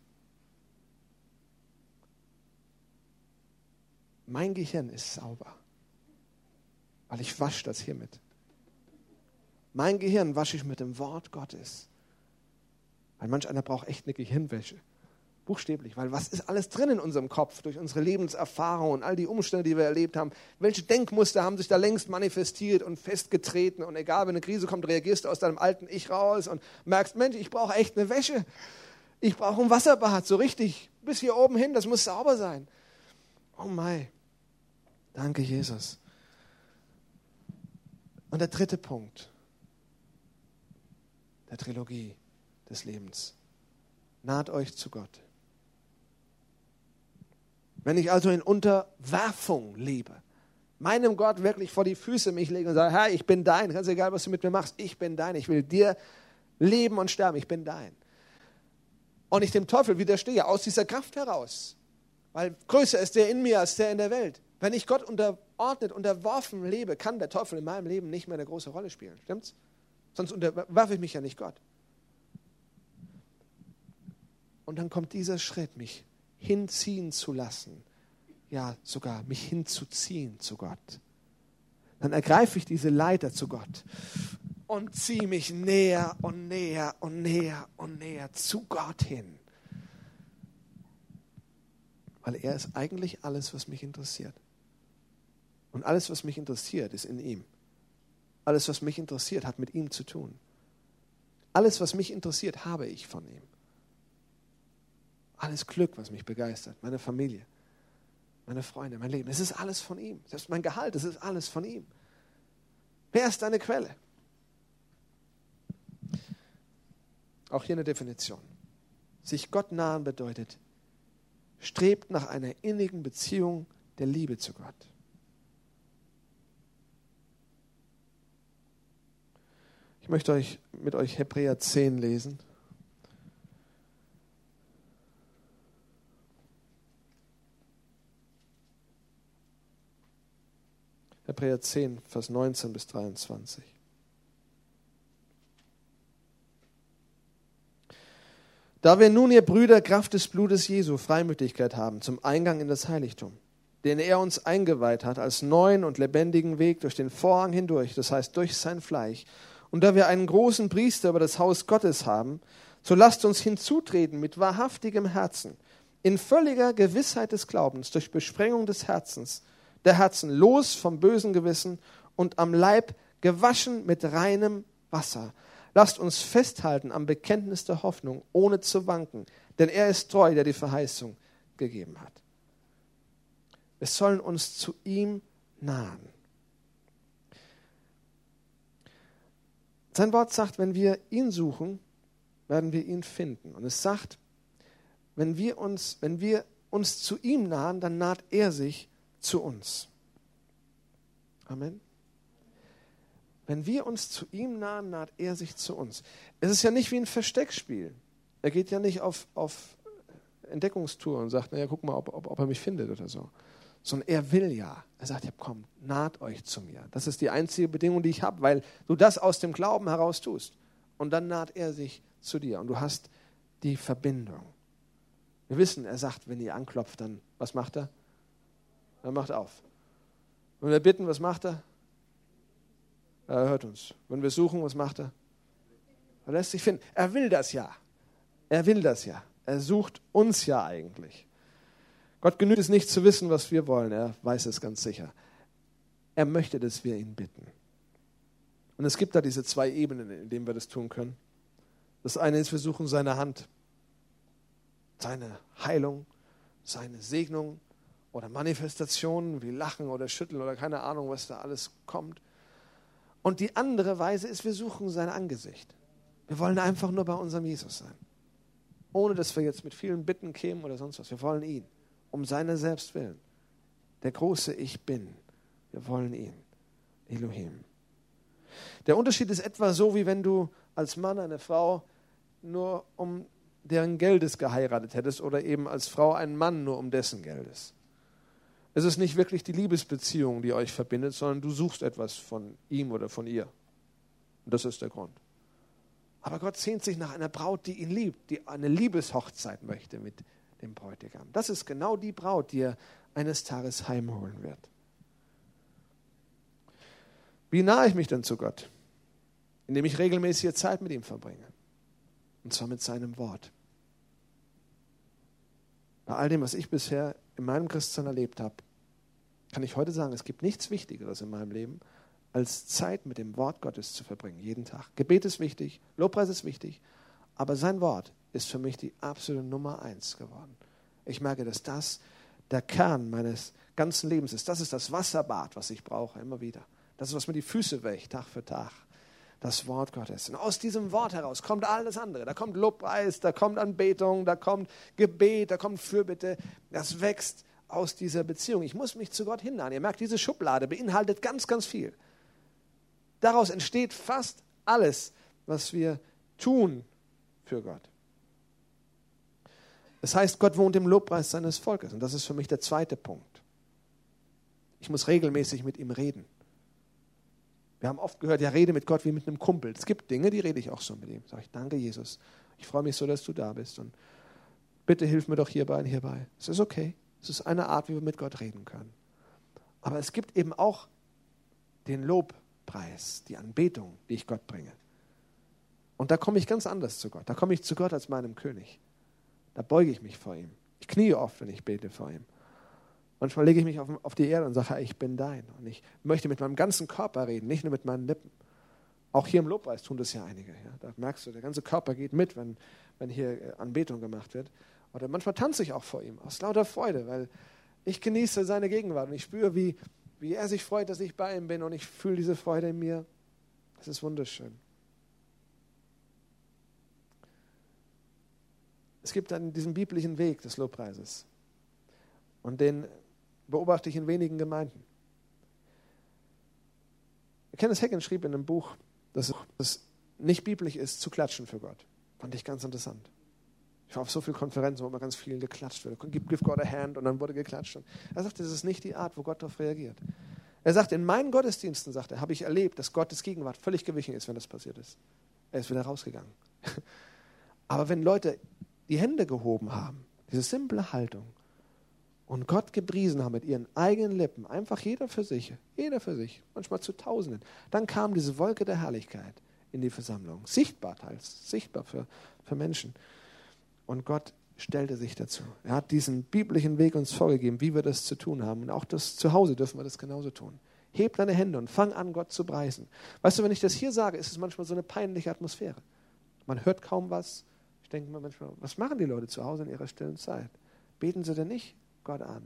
S1: Mein Gehirn ist sauber, weil ich wasche das hiermit. Mein Gehirn wasche ich mit dem Wort Gottes. Weil manch einer braucht echt eine Gehirnwäsche. Buchstäblich, weil was ist alles drin in unserem Kopf durch unsere Lebenserfahrung und all die Umstände, die wir erlebt haben? Welche Denkmuster haben sich da längst manifestiert und festgetreten? Und egal, wenn eine Krise kommt, reagierst du aus deinem alten Ich raus und merkst, Mensch, ich brauche echt eine Wäsche. Ich brauche ein Wasserbad, so richtig, bis hier oben hin, das muss sauber sein. Oh mein, danke Jesus. Und der dritte Punkt der Trilogie des Lebens. Naht euch zu Gott. Wenn ich also in Unterwerfung lebe, meinem Gott wirklich vor die Füße mich lege und sage, Herr, ich bin dein, ganz egal, was du mit mir machst, ich bin dein, ich will dir leben und sterben, ich bin dein. Und ich dem Teufel widerstehe, aus dieser Kraft heraus, weil größer ist der in mir als der in der Welt. Wenn ich Gott unterordnet, unterworfen lebe, kann der Teufel in meinem Leben nicht mehr eine große Rolle spielen, stimmt's? Sonst unterwerfe ich mich ja nicht Gott. Und dann kommt dieser Schritt, mich hinziehen zu lassen, ja sogar mich hinzuziehen zu Gott. Dann ergreife ich diese Leiter zu Gott und ziehe mich näher und näher und näher und näher zu Gott hin. Weil er ist eigentlich alles, was mich interessiert. Und alles, was mich interessiert, ist in ihm. Alles, was mich interessiert, hat mit ihm zu tun. Alles, was mich interessiert, habe ich von ihm. Alles Glück, was mich begeistert, meine Familie, meine Freunde, mein Leben, es ist alles von ihm. Selbst mein Gehalt, es ist alles von ihm. Wer ist deine Quelle? Auch hier eine Definition. Sich Gott nahen bedeutet, strebt nach einer innigen Beziehung der Liebe zu Gott. Ich möchte euch mit euch Hebräer zehn lesen. Hebräer zehn, Vers neunzehn bis dreiundzwanzig. Da wir nun, ihr Brüder, Kraft des Blutes Jesu Freimütigkeit haben zum Eingang in das Heiligtum, den er uns eingeweiht hat als neuen und lebendigen Weg durch den Vorhang hindurch, das heißt durch sein Fleisch, und da wir einen großen Priester über das Haus Gottes haben, so lasst uns hinzutreten mit wahrhaftigem Herzen, in völliger Gewissheit des Glaubens, durch Besprengung des Herzens, der Herzen los vom bösen Gewissen und am Leib gewaschen mit reinem Wasser. Lasst uns festhalten am Bekenntnis der Hoffnung, ohne zu wanken, denn er ist treu, der die Verheißung gegeben hat. Wir sollen uns zu ihm nahen. Sein Wort sagt, wenn wir ihn suchen, werden wir ihn finden. Und es sagt, wenn wir uns, wenn wir uns zu ihm nahen, dann naht er sich zu uns. Amen. Wenn wir uns zu ihm nahen, naht er sich zu uns. Es ist ja nicht wie ein Versteckspiel. Er geht ja nicht auf, auf Entdeckungstour und sagt, naja, guck mal, ob, ob, ob er mich findet oder so. Sondern er will ja. Er sagt, ja komm, naht euch zu mir. Das ist die einzige Bedingung, die ich habe, weil du das aus dem Glauben heraus tust. Und dann naht er sich zu dir und du hast die Verbindung. Wir wissen, er sagt, wenn ihr anklopft, dann, was macht er? Er macht auf. Wenn wir bitten, was macht er? Er hört uns. Wenn wir suchen, was macht er? Er lässt sich finden. Er will das ja. Er will das ja. Er sucht uns ja eigentlich. Gott genügt es nicht zu wissen, was wir wollen. Er weiß es ganz sicher. Er möchte, dass wir ihn bitten. Und es gibt da diese zwei Ebenen, in denen wir das tun können. Das eine ist, wir suchen seine Hand. Seine Heilung, seine Segnung oder Manifestationen wie Lachen oder Schütteln oder keine Ahnung, was da alles kommt. Und die andere Weise ist, wir suchen sein Angesicht. Wir wollen einfach nur bei unserem Jesus sein. Ohne, dass wir jetzt mit vielen Bitten kämen oder sonst was. Wir wollen ihn. Um seiner selbst willen. Der große Ich Bin. Wir wollen ihn. Elohim. Der Unterschied ist etwa so, wie wenn du als Mann eine Frau nur um deren Geldes geheiratet hättest oder eben als Frau einen Mann nur um dessen Geldes. Es ist nicht wirklich die Liebesbeziehung, die euch verbindet, sondern du suchst etwas von ihm oder von ihr. Und das ist der Grund. Aber Gott sehnt sich nach einer Braut, die ihn liebt, die eine Liebeshochzeit möchte mit dem Bräutigam. Das ist genau die Braut, die er eines Tages heimholen wird. Wie nahe ich mich denn zu Gott? Indem ich regelmäßige Zeit mit ihm verbringe. Und zwar mit seinem Wort. Bei all dem, was ich bisher in meinem Christsein erlebt habe, kann ich heute sagen, es gibt nichts Wichtigeres in meinem Leben, als Zeit mit dem Wort Gottes zu verbringen, jeden Tag. Gebet ist wichtig, Lobpreis ist wichtig, aber sein Wort ist für mich die absolute Nummer eins geworden. Ich merke, dass das der Kern meines ganzen Lebens ist. Das ist das Wasserbad, was ich brauche, immer wieder. Das ist, was mir die Füße wäscht, Tag für Tag. Das Wort Gottes. Und aus diesem Wort heraus kommt alles andere. Da kommt Lobpreis, da kommt Anbetung, da kommt Gebet, da kommt Fürbitte. Das wächst aus dieser Beziehung. Ich muss mich zu Gott hinnahen. Ihr merkt, diese Schublade beinhaltet ganz, ganz viel. Daraus entsteht fast alles, was wir tun für Gott. Das heißt, Gott wohnt im Lobpreis seines Volkes. Und das ist für mich der zweite Punkt. Ich muss regelmäßig mit ihm reden. Wir haben oft gehört, ja, rede mit Gott wie mit einem Kumpel. Es gibt Dinge, die rede ich auch so mit ihm. Sag ich, danke Jesus. Ich freue mich so, dass du da bist. Und bitte hilf mir doch hierbei und hierbei. Es ist okay. Es ist eine Art, wie wir mit Gott reden können. Aber es gibt eben auch den Lobpreis, die Anbetung, die ich Gott bringe. Und da komme ich ganz anders zu Gott. Da komme ich zu Gott als meinem König. Da beuge ich mich vor ihm. Ich kniee oft, wenn ich bete vor ihm. Manchmal lege ich mich auf, auf die Erde und sage, ich bin dein. Und ich möchte mit meinem ganzen Körper reden, nicht nur mit meinen Lippen. Auch hier im Lobpreis tun das ja einige. Ja. Da merkst du, der ganze Körper geht mit, wenn, wenn hier Anbetung gemacht wird. Oder manchmal tanze ich auch vor ihm, aus lauter Freude, weil ich genieße seine Gegenwart. Und ich spüre, wie, wie er sich freut, dass ich bei ihm bin. Und ich fühle diese Freude in mir. Das ist wunderschön. Es gibt dann diesen biblischen Weg des Lobpreises. Und den beobachte ich in wenigen Gemeinden. Kenneth Hagin schrieb in einem Buch, dass es nicht biblisch ist, zu klatschen für Gott. Fand ich ganz interessant. Ich war auf so vielen Konferenzen, wo immer ganz viel geklatscht wird. Give God a hand und dann wurde geklatscht. Und er sagte, das ist nicht die Art, wo Gott darauf reagiert. Er sagt, in meinen Gottesdiensten, sagt er, habe ich erlebt, dass Gottes Gegenwart völlig gewichen ist, wenn das passiert ist. Er ist wieder rausgegangen. Aber wenn Leute die Hände gehoben haben, diese simple Haltung, und Gott gepriesen haben mit ihren eigenen Lippen, einfach jeder für sich, jeder für sich, manchmal zu Tausenden, dann kam diese Wolke der Herrlichkeit in die Versammlung. Sichtbar teils, sichtbar für, für Menschen. Und Gott stellte sich dazu. Er hat diesen biblischen Weg uns vorgegeben, wie wir das zu tun haben. Und auch das zu Hause dürfen wir das genauso tun. Heb deine Hände und fang an, Gott zu preisen. Weißt du, wenn ich das hier sage, ist es manchmal so eine peinliche Atmosphäre. Man hört kaum was. Ich denke mir manchmal, was machen die Leute zu Hause in ihrer stillen Zeit? Beten sie denn nicht Gott an?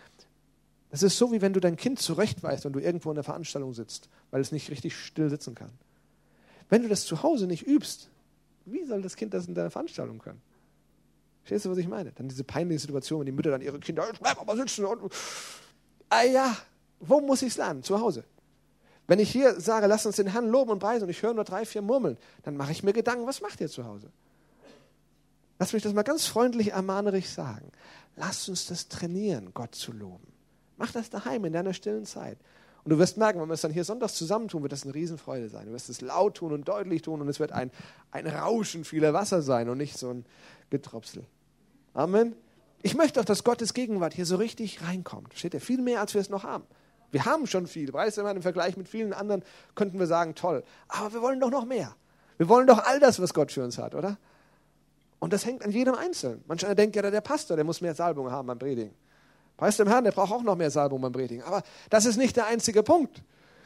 S1: Das ist so, wie wenn du dein Kind zurechtweist, wenn du irgendwo in der Veranstaltung sitzt, weil es nicht richtig still sitzen kann. Wenn du das zu Hause nicht übst, wie soll das Kind das in deiner Veranstaltung können? Verstehst du, was ich meine? Dann diese peinliche Situation, wenn die Mütter dann ihre Kinder, bleib aber sitzen und, ah ja, wo muss ich es lernen? Zu Hause. Wenn ich hier sage, lass uns den Herrn loben und preisen und ich höre nur drei, vier Murmeln, dann mache ich mir Gedanken, was macht ihr zu Hause? Lass mich das mal ganz freundlich, ermahnerig sagen. Lass uns das trainieren, Gott zu loben. Mach das daheim in deiner stillen Zeit. Und du wirst merken, wenn wir es dann hier sonntags zusammentun, wird das eine Riesenfreude sein. Du wirst es laut tun und deutlich tun und es wird ein, ein Rauschen vieler Wasser sein und nicht so ein Getropsel. Amen. Ich möchte auch, dass Gottes Gegenwart hier so richtig reinkommt. Steht ja viel mehr, als wir es noch haben. Wir haben schon viel. Weißt du, im Vergleich mit vielen anderen könnten wir sagen, toll. Aber wir wollen doch noch mehr. Wir wollen doch all das, was Gott für uns hat, oder? Und das hängt an jedem Einzelnen. Manch einer denkt ja, der Pastor, der muss mehr Salbung haben beim Predigen. Preis dem Herrn, der braucht auch noch mehr Salbung beim Predigen. Aber das ist nicht der einzige Punkt.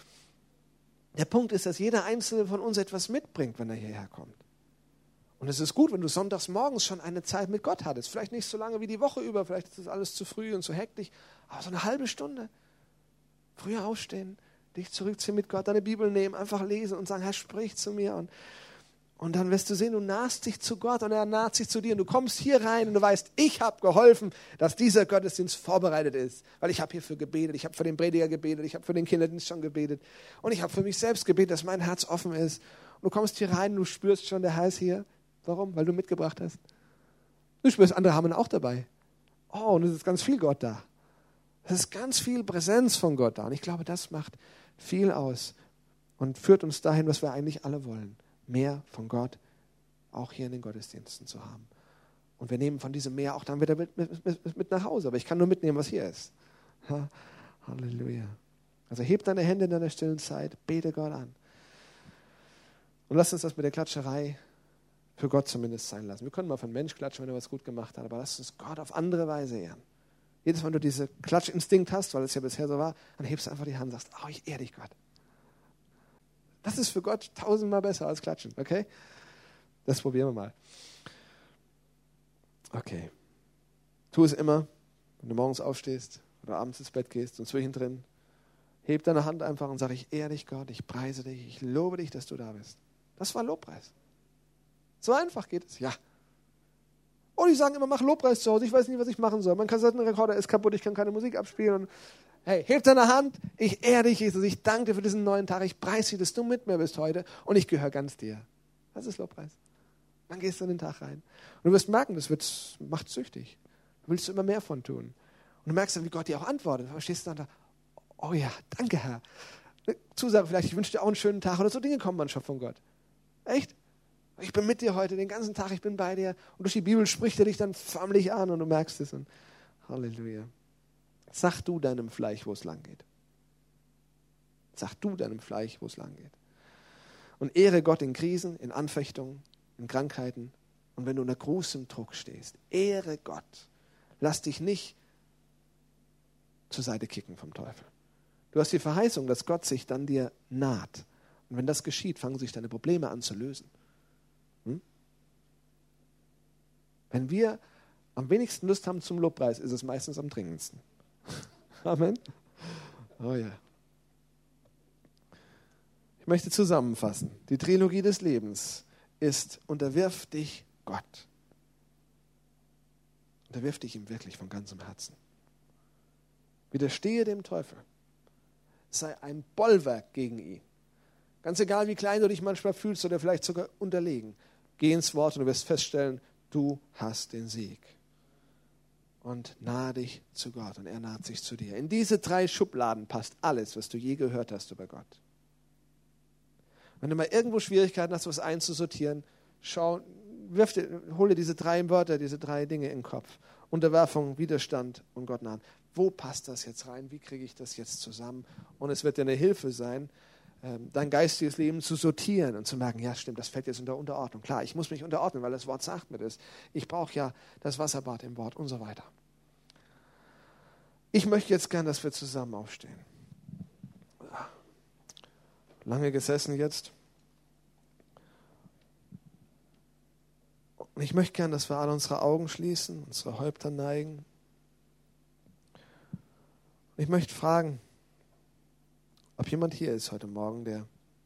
S1: Der Punkt ist, dass jeder Einzelne von uns etwas mitbringt, wenn er hierher kommt. Und es ist gut, wenn du sonntags morgens schon eine Zeit mit Gott hattest. Vielleicht nicht so lange wie die Woche über, vielleicht ist das alles zu früh und zu hektisch, aber so eine halbe Stunde. Früher aufstehen, dich zurückziehen mit Gott, deine Bibel nehmen, einfach lesen und sagen, Herr, sprich zu mir. Und, und dann wirst du sehen, du nahst dich zu Gott und er naht sich zu dir. Und du kommst hier rein und du weißt, ich habe geholfen, dass dieser Gottesdienst vorbereitet ist. Weil ich habe hierfür gebetet, ich habe für den Prediger gebetet, ich habe für den Kinderdienst schon gebetet. Und ich habe für mich selbst gebetet, dass mein Herz offen ist. Und du kommst hier rein und du spürst schon, der Herr ist hier. Warum? Weil du mitgebracht hast. Du spürst, andere haben ihn auch dabei. Oh, und es ist ganz viel Gott da. Es ist ganz viel Präsenz von Gott da. Und ich glaube, das macht viel aus und führt uns dahin, was wir eigentlich alle wollen. Mehr von Gott, auch hier in den Gottesdiensten zu haben. Und wir nehmen von diesem Mehr auch dann wieder mit, mit, mit, mit nach Hause. Aber ich kann nur mitnehmen, was hier ist. Ha, Halleluja. Also heb deine Hände in deiner stillen Zeit, bete Gott an. Und lass uns das mit der Klatscherei für Gott zumindest sein lassen. Wir können mal für einen Mensch klatschen, wenn er was gut gemacht hat, aber lass uns Gott auf andere Weise ehren. Jedes Mal, wenn du diesen Klatschinstinkt hast, weil es ja bisher so war, dann hebst du einfach die Hand und sagst, oh, ich ehre dich, Gott. Das ist für Gott tausendmal besser als klatschen, okay? Das probieren wir mal. Okay. Tu es immer, wenn du morgens aufstehst oder abends ins Bett gehst und zwischendrin. Heb deine Hand einfach und sag, ich ehre dich, Gott, ich preise dich, ich lobe dich, dass du da bist. Das war Lobpreis. So einfach geht es, ja. Oh, die sagen immer, mach Lobpreis zu Hause, ich weiß nicht, was ich machen soll. Mein Kassettenrekorder ist kaputt, ich kann keine Musik abspielen. Und hey, heb deine Hand, ich ehre dich, Jesus, ich danke dir für diesen neuen Tag, ich preise dich, dass du mit mir bist heute und ich gehöre ganz dir. Das ist Lobpreis. Dann gehst du in den Tag rein. Und du wirst merken, das wird, macht süchtig. Da willst du immer mehr von tun. Und du merkst dann, wie Gott dir auch antwortet. Du stehst dann da, oh ja, danke Herr. Eine Zusage vielleicht, ich wünsche dir auch einen schönen Tag. Oder so Dinge kommen manchmal von Gott. Echt? Ich bin mit dir heute den ganzen Tag, ich bin bei dir. Und durch die Bibel spricht er dich dann förmlich an und du merkst es. Und Halleluja. Sag du deinem Fleisch, wo es lang geht. Sag du deinem Fleisch, wo es lang geht. Und ehre Gott in Krisen, in Anfechtungen, in Krankheiten. Und wenn du unter großem Druck stehst, ehre Gott. Lass dich nicht zur Seite kicken vom Teufel. Du hast die Verheißung, dass Gott sich dann dir naht. Und wenn das geschieht, fangen sich deine Probleme an zu lösen. Hm? Wenn wir am wenigsten Lust haben zum Lobpreis, ist es meistens am dringendsten. Amen. Oh ja. Ich möchte zusammenfassen. Die Trilogie des Lebens ist, unterwirf dich Gott. Unterwirf dich ihm wirklich von ganzem Herzen. Widerstehe dem Teufel. Sei ein Bollwerk gegen ihn. Ganz egal, wie klein du dich manchmal fühlst oder vielleicht sogar unterlegen. Geh ins Wort und du wirst feststellen, du hast den Sieg. Und nahe dich zu Gott und er naht sich zu dir. In diese drei Schubladen passt alles, was du je gehört hast über Gott. Wenn du mal irgendwo Schwierigkeiten hast, was einzusortieren, schau, wirf dir, hol dir diese drei Wörter, diese drei Dinge in den Kopf. Unterwerfung, Widerstand und Gott nahen. Wo passt das jetzt rein? Wie kriege ich das jetzt zusammen? Und es wird dir eine Hilfe sein, dein geistiges Leben zu sortieren und zu merken, ja stimmt, das fällt jetzt unter Unterordnung. Klar, ich muss mich unterordnen, weil das Wort sagt mir das. Ich brauche ja das Wasserbad im Wort und so weiter. Ich möchte jetzt gern, dass wir zusammen aufstehen. Lange gesessen jetzt. Und ich möchte gern, dass wir alle unsere Augen schließen, unsere Häupter neigen. Und ich möchte fragen, ob jemand hier ist heute Morgen, der,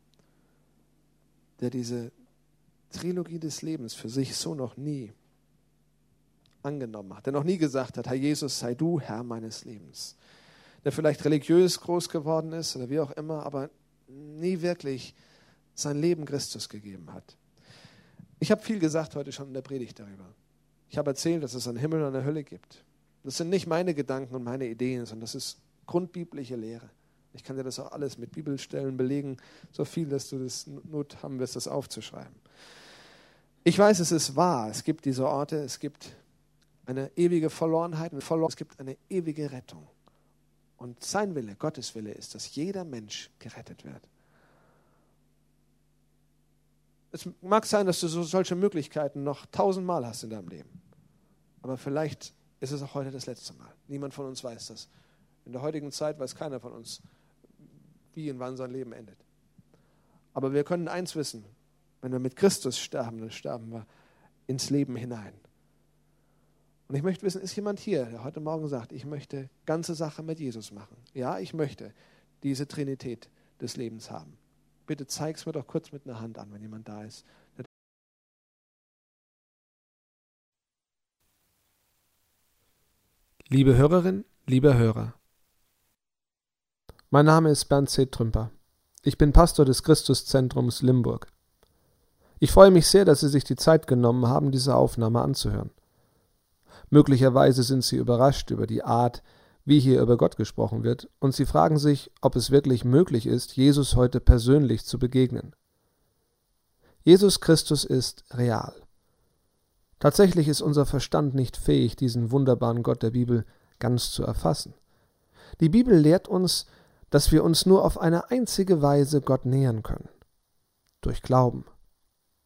S1: der diese Trilogie des Lebens für sich so noch nie angenommen hat, der noch nie gesagt hat, Herr Jesus, sei du Herr meines Lebens. Der vielleicht religiös groß geworden ist oder wie auch immer, aber nie wirklich sein Leben Christus gegeben hat. Ich habe viel gesagt heute schon in der Predigt darüber. Ich habe erzählt, dass es einen Himmel und eine Hölle gibt. Das sind nicht meine Gedanken und meine Ideen, sondern das ist grundbiblische Lehre. Ich kann dir das auch alles mit Bibelstellen belegen, so viel, dass du das Not haben wirst, das aufzuschreiben. Ich weiß, es ist wahr. Es gibt diese Orte, es gibt eine ewige Verlorenheit, es gibt eine ewige Rettung. Und sein Wille, Gottes Wille ist, dass jeder Mensch gerettet wird. Es mag sein, dass du so solche Möglichkeiten noch tausendmal hast in deinem Leben. Aber vielleicht ist es auch heute das letzte Mal. Niemand von uns weiß das. In der heutigen Zeit weiß keiner von uns, wie und wann sein Leben endet. Aber wir können eins wissen, wenn wir mit Christus sterben, dann sterben wir ins Leben hinein. Und ich möchte wissen, ist jemand hier, der heute Morgen sagt, ich möchte ganze Sache mit Jesus machen. Ja, ich möchte diese Trinität des Lebens haben. Bitte zeig es mir doch kurz mit einer Hand an, wenn jemand da ist.
S2: Liebe Hörerin, lieber Hörer, mein Name ist Bernd C. Trümper. Ich bin Pastor des Christuszentrums Limburg. Ich freue mich sehr, dass Sie sich die Zeit genommen haben, diese Aufnahme anzuhören. Möglicherweise sind Sie überrascht über die Art, wie hier über Gott gesprochen wird, und Sie fragen sich, ob es wirklich möglich ist, Jesus heute persönlich zu begegnen. Jesus Christus ist real. Tatsächlich ist unser Verstand nicht fähig, diesen wunderbaren Gott der Bibel ganz zu erfassen. Die Bibel lehrt uns, dass wir uns nur auf eine einzige Weise Gott nähern können: durch Glauben.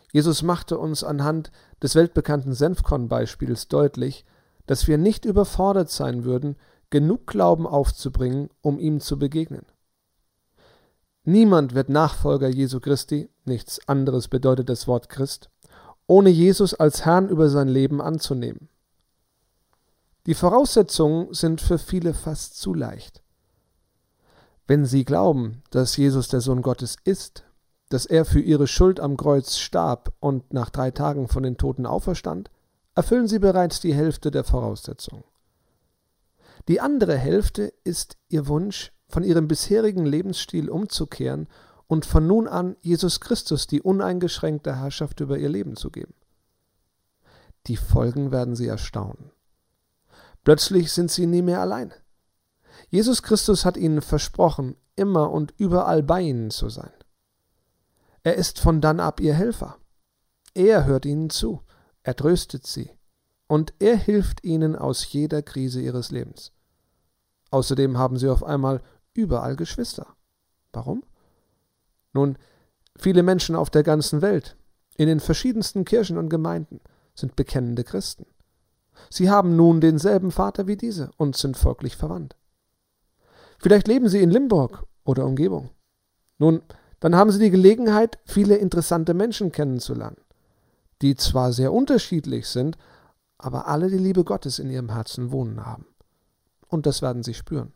S2: Jesus machte uns anhand des weltbekannten Senfkornbeispiels deutlich, dass wir nicht überfordert sein würden, genug Glauben aufzubringen, um ihm zu begegnen. Niemand wird Nachfolger Jesu Christi, nichts anderes bedeutet das Wort Christ, ohne Jesus als Herrn über sein Leben anzunehmen. Die Voraussetzungen sind für viele fast zu leicht. Wenn sie glauben, dass Jesus der Sohn Gottes ist, dass er für ihre Schuld am Kreuz starb und nach drei Tagen von den Toten auferstand, erfüllen sie bereits die Hälfte der Voraussetzungen. Die andere Hälfte ist ihr Wunsch, von ihrem bisherigen Lebensstil umzukehren und von nun an Jesus Christus die uneingeschränkte Herrschaft über ihr Leben zu geben. Die Folgen werden sie erstaunen. Plötzlich sind sie nie mehr allein. Jesus Christus hat ihnen versprochen, immer und überall bei ihnen zu sein. Er ist von dann ab ihr Helfer. Er hört ihnen zu, er tröstet sie und er hilft ihnen aus jeder Krise ihres Lebens. Außerdem haben sie auf einmal überall Geschwister. Warum? Nun, viele Menschen auf der ganzen Welt, in den verschiedensten Kirchen und Gemeinden, sind bekennende Christen. Sie haben nun denselben Vater wie diese und sind folglich verwandt. Vielleicht leben sie in Limburg oder Umgebung. Nun, dann haben sie die Gelegenheit, viele interessante Menschen kennenzulernen, die zwar sehr unterschiedlich sind, aber alle die Liebe Gottes in ihrem Herzen wohnen haben. Und das werden sie spüren.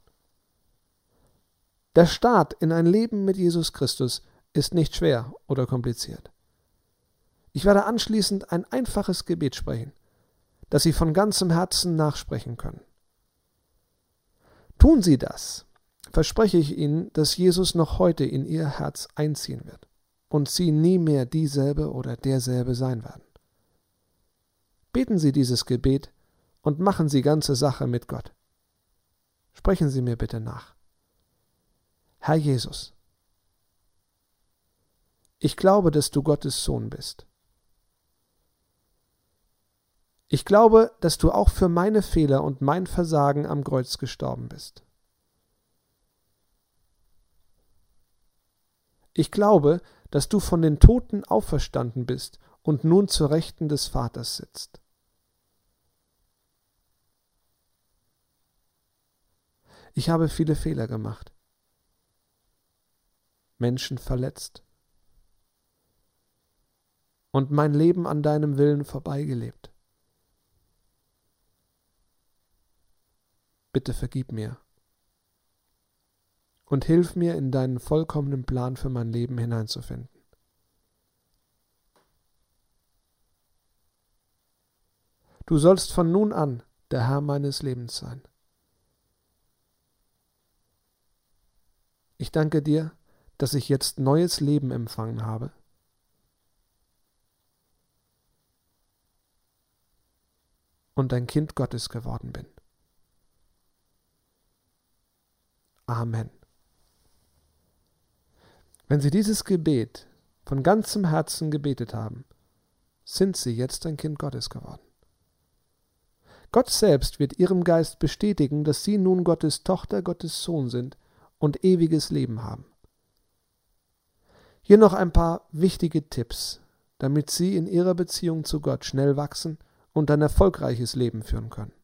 S2: Der Start in ein Leben mit Jesus Christus ist nicht schwer oder kompliziert. Ich werde anschließend ein einfaches Gebet sprechen, das Sie von ganzem Herzen nachsprechen können. Tun Sie das, verspreche ich Ihnen, dass Jesus noch heute in Ihr Herz einziehen wird und Sie nie mehr dieselbe oder derselbe sein werden. Beten Sie dieses Gebet und machen Sie ganze Sache mit Gott. Sprechen Sie mir bitte nach. Herr Jesus, ich glaube, dass du Gottes Sohn bist. Ich glaube, dass du auch für meine Fehler und mein Versagen am Kreuz gestorben bist. Ich glaube, dass du von den Toten auferstanden bist und nun zur Rechten des Vaters sitzt. Ich habe viele Fehler gemacht, Menschen verletzt und mein Leben an deinem Willen vorbeigelebt. Bitte vergib mir und hilf mir, in deinen vollkommenen Plan für mein Leben hineinzufinden. Du sollst von nun an der Herr meines Lebens sein. Ich danke dir, dass ich jetzt neues Leben empfangen habe. Und ein Kind Gottes geworden bin. Amen. Wenn Sie dieses Gebet von ganzem Herzen gebetet haben, sind Sie jetzt ein Kind Gottes geworden. Gott selbst wird Ihrem Geist bestätigen, dass Sie nun Gottes Tochter, Gottes Sohn sind und ewiges Leben haben. Hier noch ein paar wichtige Tipps, damit Sie in Ihrer Beziehung zu Gott schnell wachsen und ein erfolgreiches Leben führen können.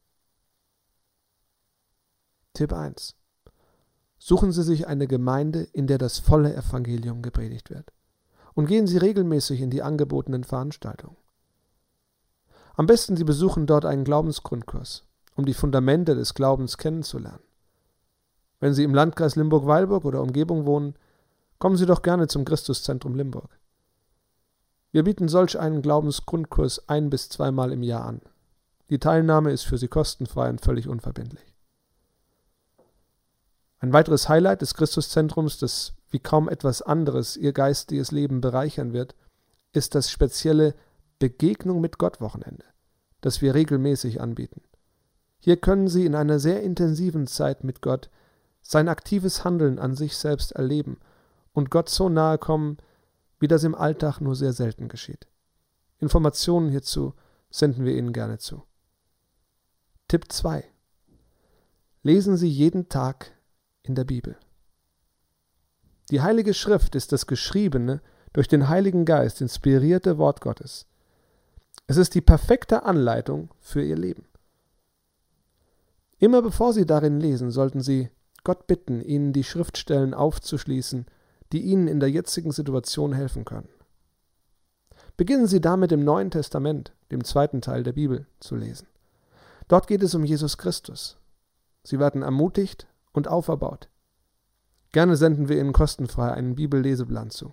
S2: Tipp eins. Suchen Sie sich eine Gemeinde, in der das volle Evangelium gepredigt wird. Und gehen Sie regelmäßig in die angebotenen Veranstaltungen. Am besten Sie besuchen dort einen Glaubensgrundkurs, um die Fundamente des Glaubens kennenzulernen. Wenn Sie im Landkreis Limburg-Weilburg oder Umgebung wohnen, kommen Sie doch gerne zum Christuszentrum Limburg. Wir bieten solch einen Glaubensgrundkurs ein- bis zweimal im Jahr an. Die Teilnahme ist für Sie kostenfrei und völlig unverbindlich. Ein weiteres Highlight des Christuszentrums, das wie kaum etwas anderes Ihr geistiges Leben bereichern wird, ist das spezielle Begegnung mit Gott-Wochenende, das wir regelmäßig anbieten. Hier können Sie in einer sehr intensiven Zeit mit Gott sein aktives Handeln an sich selbst erleben und Gott so nahe kommen, wie das im Alltag nur sehr selten geschieht. Informationen hierzu senden wir Ihnen gerne zu. Tipp zwei. Lesen Sie jeden Tag in der Bibel. Die Heilige Schrift ist das Geschriebene, durch den Heiligen Geist inspirierte Wort Gottes. Es ist die perfekte Anleitung für Ihr Leben. Immer bevor Sie darin lesen, sollten Sie Gott bitten, Ihnen die Schriftstellen aufzuschließen, die Ihnen in der jetzigen Situation helfen können. Beginnen Sie damit im Neuen Testament, dem zweiten Teil der Bibel, zu lesen. Dort geht es um Jesus Christus. Sie werden ermutigt und auferbaut. Gerne senden wir Ihnen kostenfrei einen Bibelleseplan zu.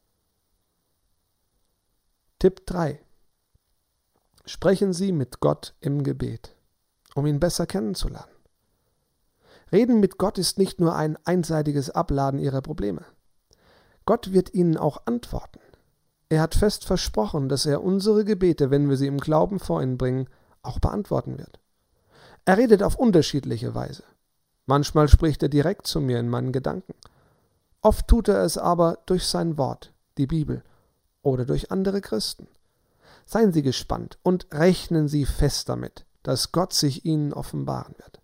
S2: Tipp drei. Sprechen Sie mit Gott im Gebet, um ihn besser kennenzulernen. Reden mit Gott ist nicht nur ein einseitiges Abladen Ihrer Probleme. Gott wird Ihnen auch antworten. Er hat fest versprochen, dass er unsere Gebete, wenn wir sie im Glauben vor ihn bringen, auch beantworten wird. Er redet auf unterschiedliche Weise. Manchmal spricht er direkt zu mir in meinen Gedanken. Oft tut er es aber durch sein Wort, die Bibel, oder durch andere Christen. Seien Sie gespannt und rechnen Sie fest damit, dass Gott sich Ihnen offenbaren wird.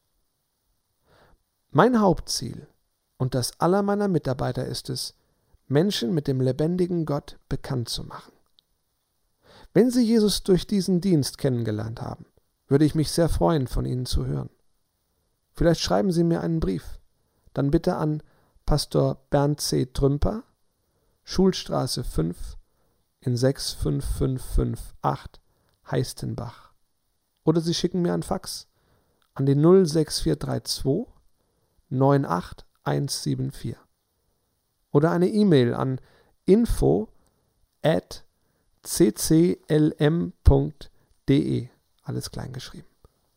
S2: Mein Hauptziel und das aller meiner Mitarbeiter ist es, Menschen mit dem lebendigen Gott bekannt zu machen. Wenn Sie Jesus durch diesen Dienst kennengelernt haben, würde ich mich sehr freuen, von Ihnen zu hören. Vielleicht schreiben Sie mir einen Brief, dann bitte an Pastor Bernd C. Trümper, Schulstraße fünf in sechs fünf fünf fünf acht Heistenbach. Oder Sie schicken mir ein Fax an die null sechs vier drei zwei neun acht eins sieben vier. Oder eine E-Mail an info at c c l m punkt d e, alles klein geschrieben.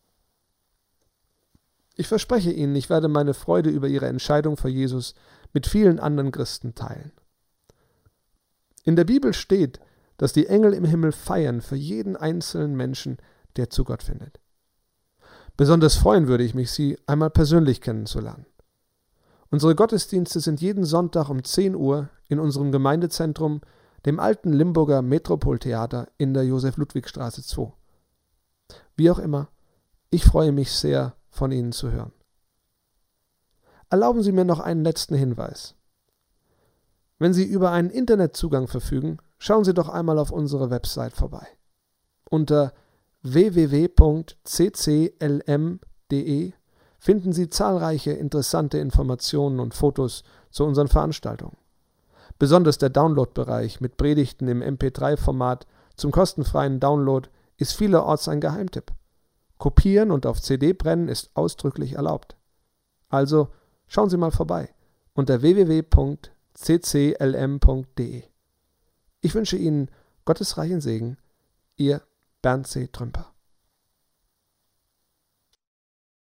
S2: Ich verspreche Ihnen, ich werde meine Freude über Ihre Entscheidung für Jesus mit vielen anderen Christen teilen. In der Bibel steht, dass die Engel im Himmel feiern für jeden einzelnen Menschen, der zu Gott findet. Besonders freuen würde ich mich, Sie einmal persönlich kennenzulernen. Unsere Gottesdienste sind jeden Sonntag um zehn Uhr in unserem Gemeindezentrum, dem alten Limburger Metropoltheater in der Josef-Ludwig-Straße zwei. Wie auch immer, ich freue mich sehr, von Ihnen zu hören. Erlauben Sie mir noch einen letzten Hinweis. Wenn Sie über einen Internetzugang verfügen, schauen Sie doch einmal auf unsere Website vorbei. Unter w w w punkt c c l m punkt d e finden Sie zahlreiche interessante Informationen und Fotos zu unseren Veranstaltungen. Besonders der Download-Bereich mit Predigten im M P drei Format zum kostenfreien Download ist vielerorts ein Geheimtipp. Kopieren und auf C D brennen ist ausdrücklich erlaubt. Also schauen Sie mal vorbei unter w w w punkt c c l m punkt d e. Ich wünsche Ihnen Gottes reichen Segen, Ihr Bernd C. Trümper.